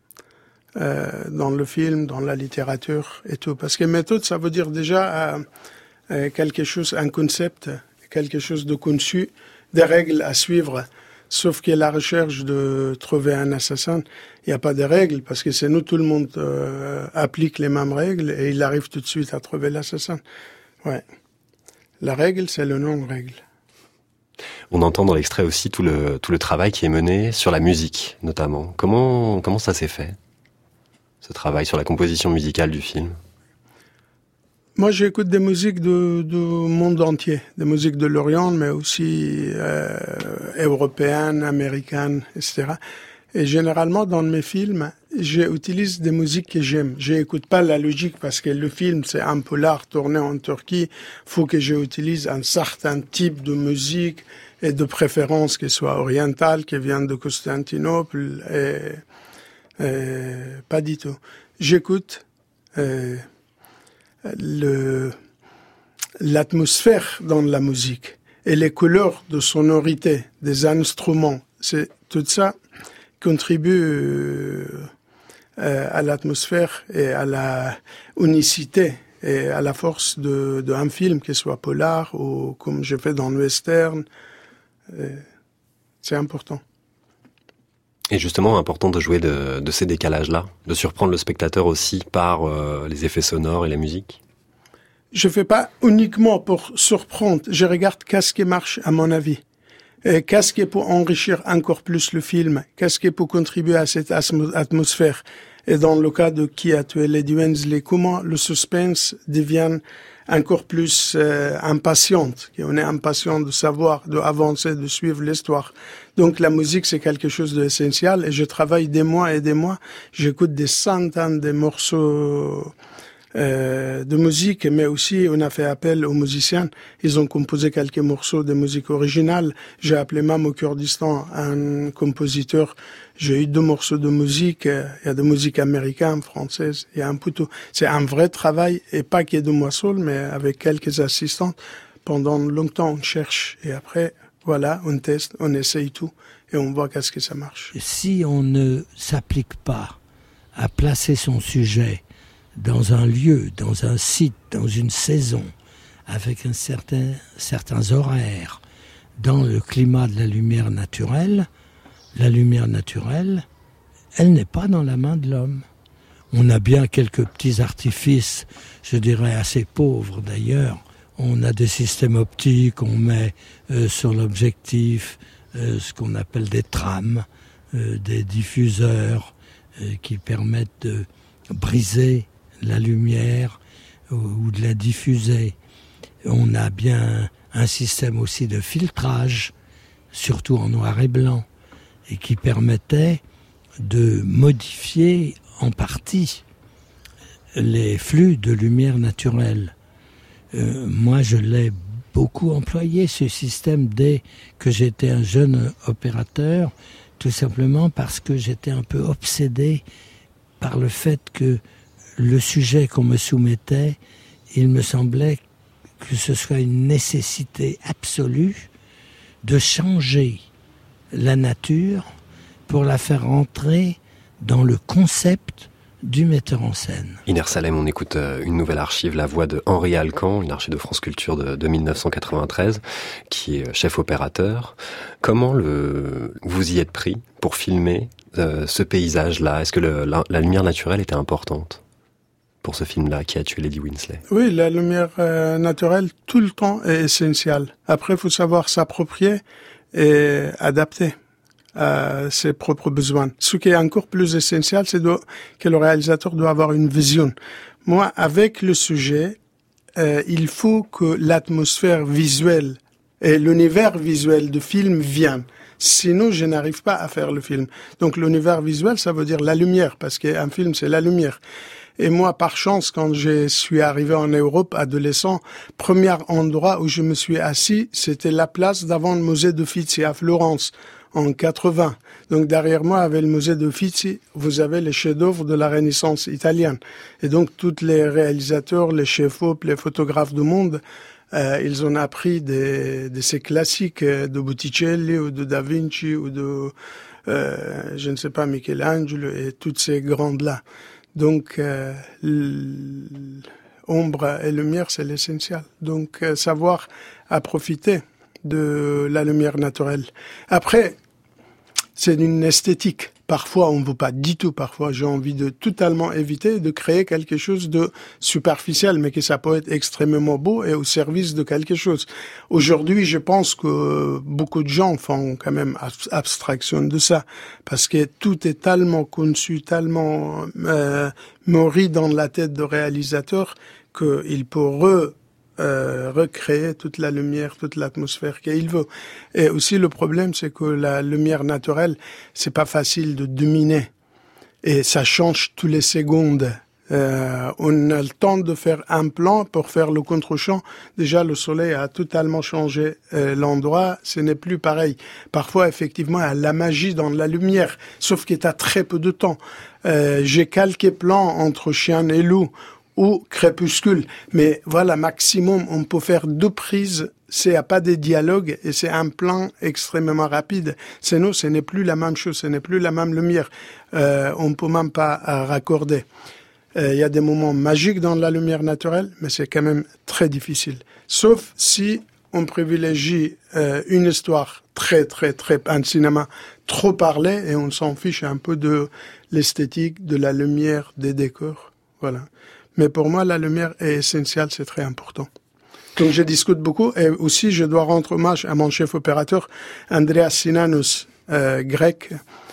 Dans le film, dans la littérature et tout. Parce que méthode, ça veut dire déjà quelque chose, un concept, quelque chose de conçu, des règles à suivre. Sauf que la recherche de trouver un assassin, il n'y a pas de règles, parce que c'est nous, tout le monde applique les mêmes règles et il arrive tout de suite à trouver l'assassin. Ouais. La règle, c'est le non-règle. On entend dans l'extrait aussi tout le travail qui est mené sur la musique, notamment. Comment ça s'est fait, ce travail sur la composition musicale du film? Moi, j'écoute des musiques du monde entier, des musiques de l'Orient, mais aussi européennes, américaines, etc. Et généralement, dans mes films, j'utilise des musiques que j'aime. Je n'écoute pas la logique parce que le film, c'est un polar tourné en Turquie. Il faut que j'utilise un certain type de musique et de préférence qui soit orientale, qui vienne de Constantinople, et pas du tout. J'écoute l'atmosphère dans la musique et les couleurs de sonorité des instruments. C'est tout ça contribue à l'atmosphère et à la unicité et à la force d'un film, qu'il soit polar ou comme je fais dans le western. C'est important. Et justement, important de jouer de ces décalages-là, de surprendre le spectateur aussi par les effets sonores et la musique. Je fais pas uniquement pour surprendre, je regarde qu'est-ce qui marche à mon avis. Et qu'est-ce qui peut enrichir encore plus le film, qu'est-ce qui peut contribuer à cette atmosphère. Et dans le cas de Qui a tué Lady Wensley, comment le suspense devient encore plus impatiente, qu'on est impatient de savoir, d'avancer, de suivre l'histoire. Donc la musique, c'est quelque chose d'essentiel et je travaille des mois et des mois. J'écoute des centaines de morceaux de musique, mais aussi on a fait appel aux musiciens. Ils ont composé quelques morceaux de musique originale. J'ai appelé même au Kurdistan un compositeur. J'ai eu 2 morceaux de musique. Il y a de musique américaine, française. Il y a un peu tout. C'est un vrai travail et pas que de moi seul, mais avec quelques assistants. Pendant longtemps, on cherche et après, voilà, on teste, on essaye tout et on voit qu'est-ce que ça marche. Si on ne s'applique pas à placer son sujet dans un lieu, dans un site, dans une saison, avec certains horaires, dans le climat de la lumière naturelle, elle n'est pas dans la main de l'homme. On a bien quelques petits artifices, je dirais assez pauvres d'ailleurs. On a des systèmes optiques, on met sur l'objectif ce qu'on appelle des trames, des diffuseurs qui permettent de briser la lumière ou de la diffuser. On a bien un système aussi de filtrage, surtout en noir et blanc, et qui permettait de modifier en partie les flux de lumière naturelle. Moi, je l'ai beaucoup employé, ce système, dès que j'étais un jeune opérateur, tout simplement parce que j'étais un peu obsédé par le fait que le sujet qu'on me soumettait, il me semblait que ce soit une nécessité absolue de changer la nature pour la faire rentrer dans le concept du metteur en scène. Iner Salem, on écoute une nouvelle archive, la voix de Henri Alcan, une archive de France Culture de 1993, qui est chef opérateur. Comment vous y êtes pris pour filmer ce paysage-là? Est-ce que la lumière naturelle était importante pour ce film-là qui a tué Lady Winsley? Oui, la lumière naturelle, tout le temps, est essentielle. Après, il faut savoir s'approprier et adapter à ses propres besoins. Ce qui est encore plus essentiel, c'est que le réalisateur doit avoir une vision. Moi, avec le sujet, il faut que l'atmosphère visuelle et l'univers visuel du film viennent. Sinon, je n'arrive pas à faire le film. Donc, l'univers visuel, ça veut dire la lumière, parce qu'un film, c'est la lumière. Et moi, par chance, quand je suis arrivé en Europe, adolescent, premier endroit où je me suis assis, c'était la place d'avant le musée d'Uffizi à Florence, en 80. Donc, derrière moi, avec le musée d'Uffizi, vous avez les chefs-d'œuvre de la Renaissance italienne. Et donc, tous les réalisateurs, les chefs-op, les photographes du monde, ils ont appris de ces classiques de Botticelli ou de Da Vinci ou de, je ne sais pas, Michelangelo et toutes ces grandes-là. Donc, ombre et lumière, c'est l'essentiel. Donc, savoir à profiter de la lumière naturelle. Après, c'est une esthétique. Parfois, on ne veut pas du tout. Parfois, j'ai envie de totalement éviter de créer quelque chose de superficiel, mais que ça peut être extrêmement beau et au service de quelque chose. Aujourd'hui, je pense que beaucoup de gens font quand même abstraction de ça, parce que tout est tellement conçu, tellement mûri dans la tête du réalisateur qu'il peut recréer toute la lumière, toute l'atmosphère qu'il veut. Et aussi le problème, c'est que la lumière naturelle, c'est pas facile de dominer. Et ça change tous les secondes. On a le temps de faire un plan pour faire le contre-champ. Déjà, le soleil a totalement changé l'endroit. Ce n'est plus pareil. Parfois, effectivement, il y a la magie dans la lumière. Sauf qu'il y a très peu de temps. J'ai quelques plans entre chien et loup ou crépuscule. Mais voilà, maximum, on peut faire 2 prises. Il n'y a pas de dialogue et c'est un plan extrêmement rapide. Sinon, ce n'est plus la même chose, ce n'est plus la même lumière. On ne peut même pas raccorder. Il y a des moments magiques dans la lumière naturelle, mais c'est quand même très difficile. Sauf si on privilégie une histoire un cinéma trop parlé et on s'en fiche un peu de l'esthétique, de la lumière, des décors. Voilà. Mais pour moi, la lumière est essentielle, c'est très important. Donc je discute beaucoup et aussi je dois rendre hommage à mon chef opérateur, Andreas Sinanos, grec.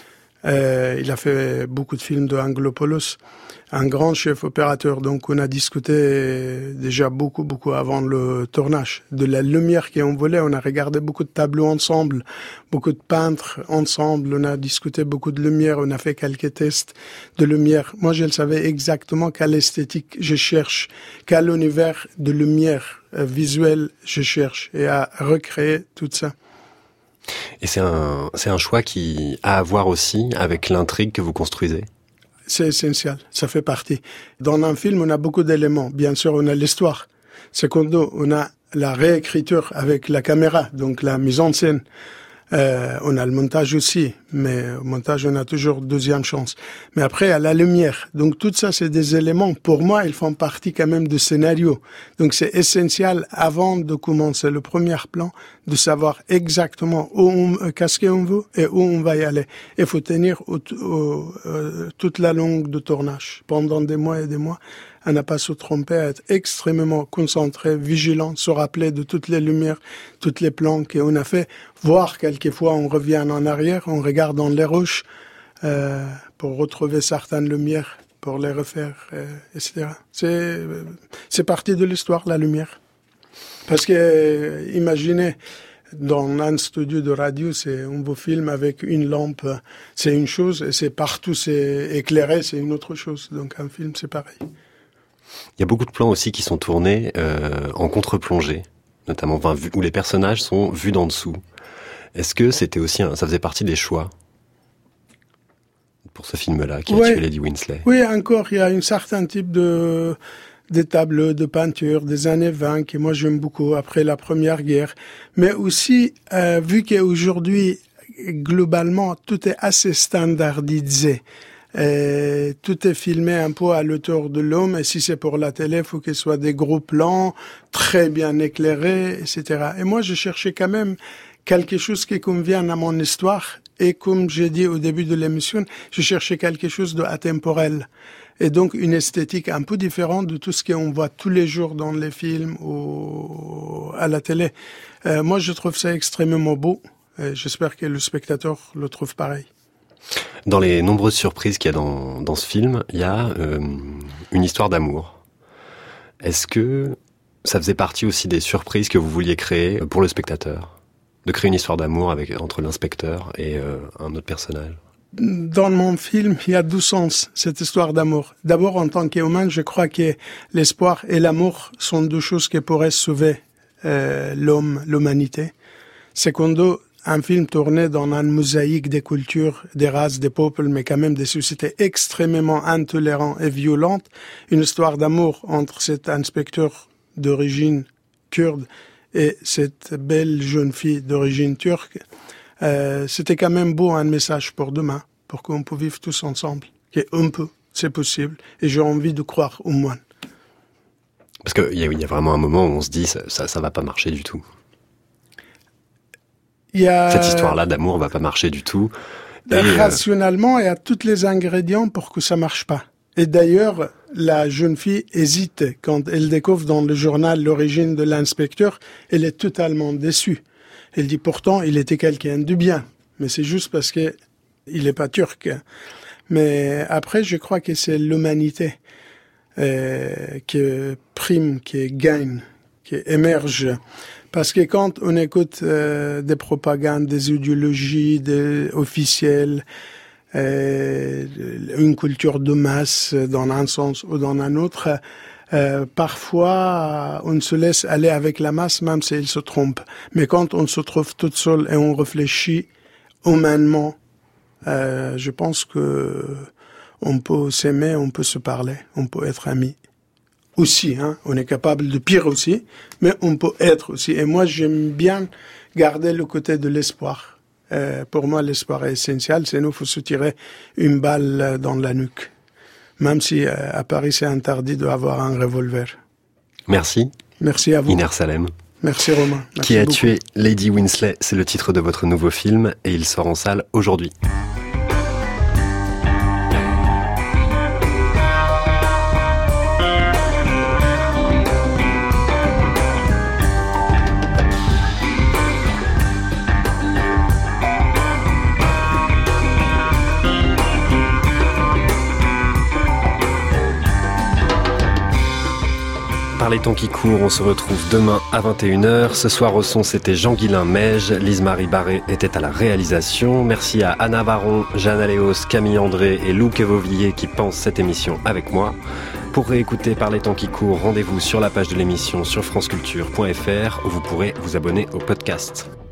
Il a fait beaucoup de films de Angelopoulos, un grand chef opérateur. Donc on a discuté déjà beaucoup avant le tournage de la lumière qui envolait. On a regardé beaucoup de tableaux ensemble, beaucoup de peintres ensemble. On a discuté beaucoup de lumière. On a fait quelques tests de lumière. Moi, je le savais exactement quelle esthétique je cherche, quel univers de lumière visuelle je cherche et à recréer tout ça. Et c'est un choix qui a à voir aussi avec l'intrigue que vous construisez? C'est essentiel, ça fait partie. Dans un film, on a beaucoup d'éléments. Bien sûr, on a l'histoire. Secondo, on a la réécriture avec la caméra, donc la mise en scène. On a le montage aussi, mais au montage, on a toujours deuxième chance. Mais après, il y a la lumière. Donc tout ça, c'est des éléments. Pour moi, ils font partie quand même du scénario. Donc c'est essentiel, avant de commencer le premier plan, de savoir exactement qu'est-ce qu'on veut et où on va y aller. Il faut tenir toute la longue de tournage, pendant des mois et des mois, à ne pas se tromper, à être extrêmement concentré, vigilant, se rappeler de toutes les lumières, toutes les plans qu'on a fait, voire quelquefois on revient en arrière, on regarde dans les roches pour retrouver certaines lumières, pour les refaire, etc. C'est partie de l'histoire, la lumière. Parce que, imaginez, dans un studio de radio, on vous filme avec une lampe, c'est une chose, et c'est partout, c'est éclairé, c'est une autre chose. Donc un film, c'est pareil. Il y a beaucoup de plans aussi qui sont tournés en contre-plongée, notamment où les personnages sont vus d'en dessous. Est-ce que c'était aussi ça faisait partie des choix pour ce film-là qui a tué Lady Winsley? Oui, encore, il y a un certain type des tableaux de peinture des années 20 que moi j'aime beaucoup après la Première Guerre. Mais aussi, vu qu'aujourd'hui, globalement, tout est assez standardisé. Tout est filmé un peu à l'auteur de l'homme, et si c'est pour la télé, il faut qu'il soit des gros plans, très bien éclairés, etc. Et moi, je cherchais quand même quelque chose qui convienne à mon histoire Et comme j'ai dit au début de l'émission, je cherchais quelque chose d'atemporel. Et donc une esthétique un peu différente de tout ce qu'on voit tous les jours dans les films ou à la télé. Moi, je trouve ça extrêmement beau. J'espère que le spectateur le trouve pareil. Dans les nombreuses surprises qu'il y a dans ce film, il y a une histoire d'amour. Est-ce que ça faisait partie aussi des surprises que vous vouliez créer pour le spectateur ? De créer une histoire d'amour entre l'inspecteur et un autre personnage. Dans mon film, il y a deux sens, cette histoire d'amour. D'abord, en tant qu'humain, je crois que l'espoir et l'amour sont deux choses qui pourraient sauver l'humanité. Secondo, un film tourné dans une mosaïque des cultures, des races, des peuples, mais quand même des sociétés extrêmement intolérantes et violentes. Une histoire d'amour entre cet inspecteur d'origine kurde et cette belle jeune fille d'origine turque, c'était quand même beau, un message pour demain, pour qu'on puisse vivre tous ensemble. Et on peut, c'est possible, et j'ai envie de croire au moins. Parce qu'il y a vraiment un moment où on se dit, ça va pas marcher du tout. Cette histoire-là d'amour va pas marcher du tout. Rationnellement, il y a tous les ingrédients pour que ça marche pas. Et d'ailleurs, la jeune fille hésite quand elle découvre dans le journal l'origine de l'inspecteur. Elle est totalement déçue. Elle dit pourtant, il était quelqu'un de bien. Mais c'est juste parce que il est pas turc. Mais après, je crois que c'est l'humanité qui prime, qui gagne, qui émerge. Parce que quand on écoute des propagandes, des idéologies officielles, une culture de masse dans un sens ou dans un autre, parfois on se laisse aller avec la masse même si elle se trompe. Mais quand on se trouve toute seule et on réfléchit humainement, je pense que on peut s'aimer, on peut se parler, on peut être amis. Aussi, on est capable de pire aussi, mais on peut être aussi. Et moi, j'aime bien garder le côté de l'espoir. Pour moi, l'espoir est essentiel, sinon il faut se tirer une balle dans la nuque. Même si à Paris, c'est interdit d'avoir un revolver. Merci. Merci à vous. Iner Salem. Merci Romain. Merci Qui a beaucoup. tué Lady Winsley, c'est le titre de votre nouveau film et il sort en salle aujourd'hui. Par les temps qui courent, on se retrouve demain à 21h. Ce soir au son, c'était Jean-Guilain Meige, Lise-Marie Barré était à la réalisation. Merci à Anna Baron, Jeanne Aléos, Camille André et Lou Kevovillier qui pensent cette émission avec moi. Pour réécouter Par les temps qui courent, rendez-vous sur la page de l'émission sur franceculture.fr où vous pourrez vous abonner au podcast.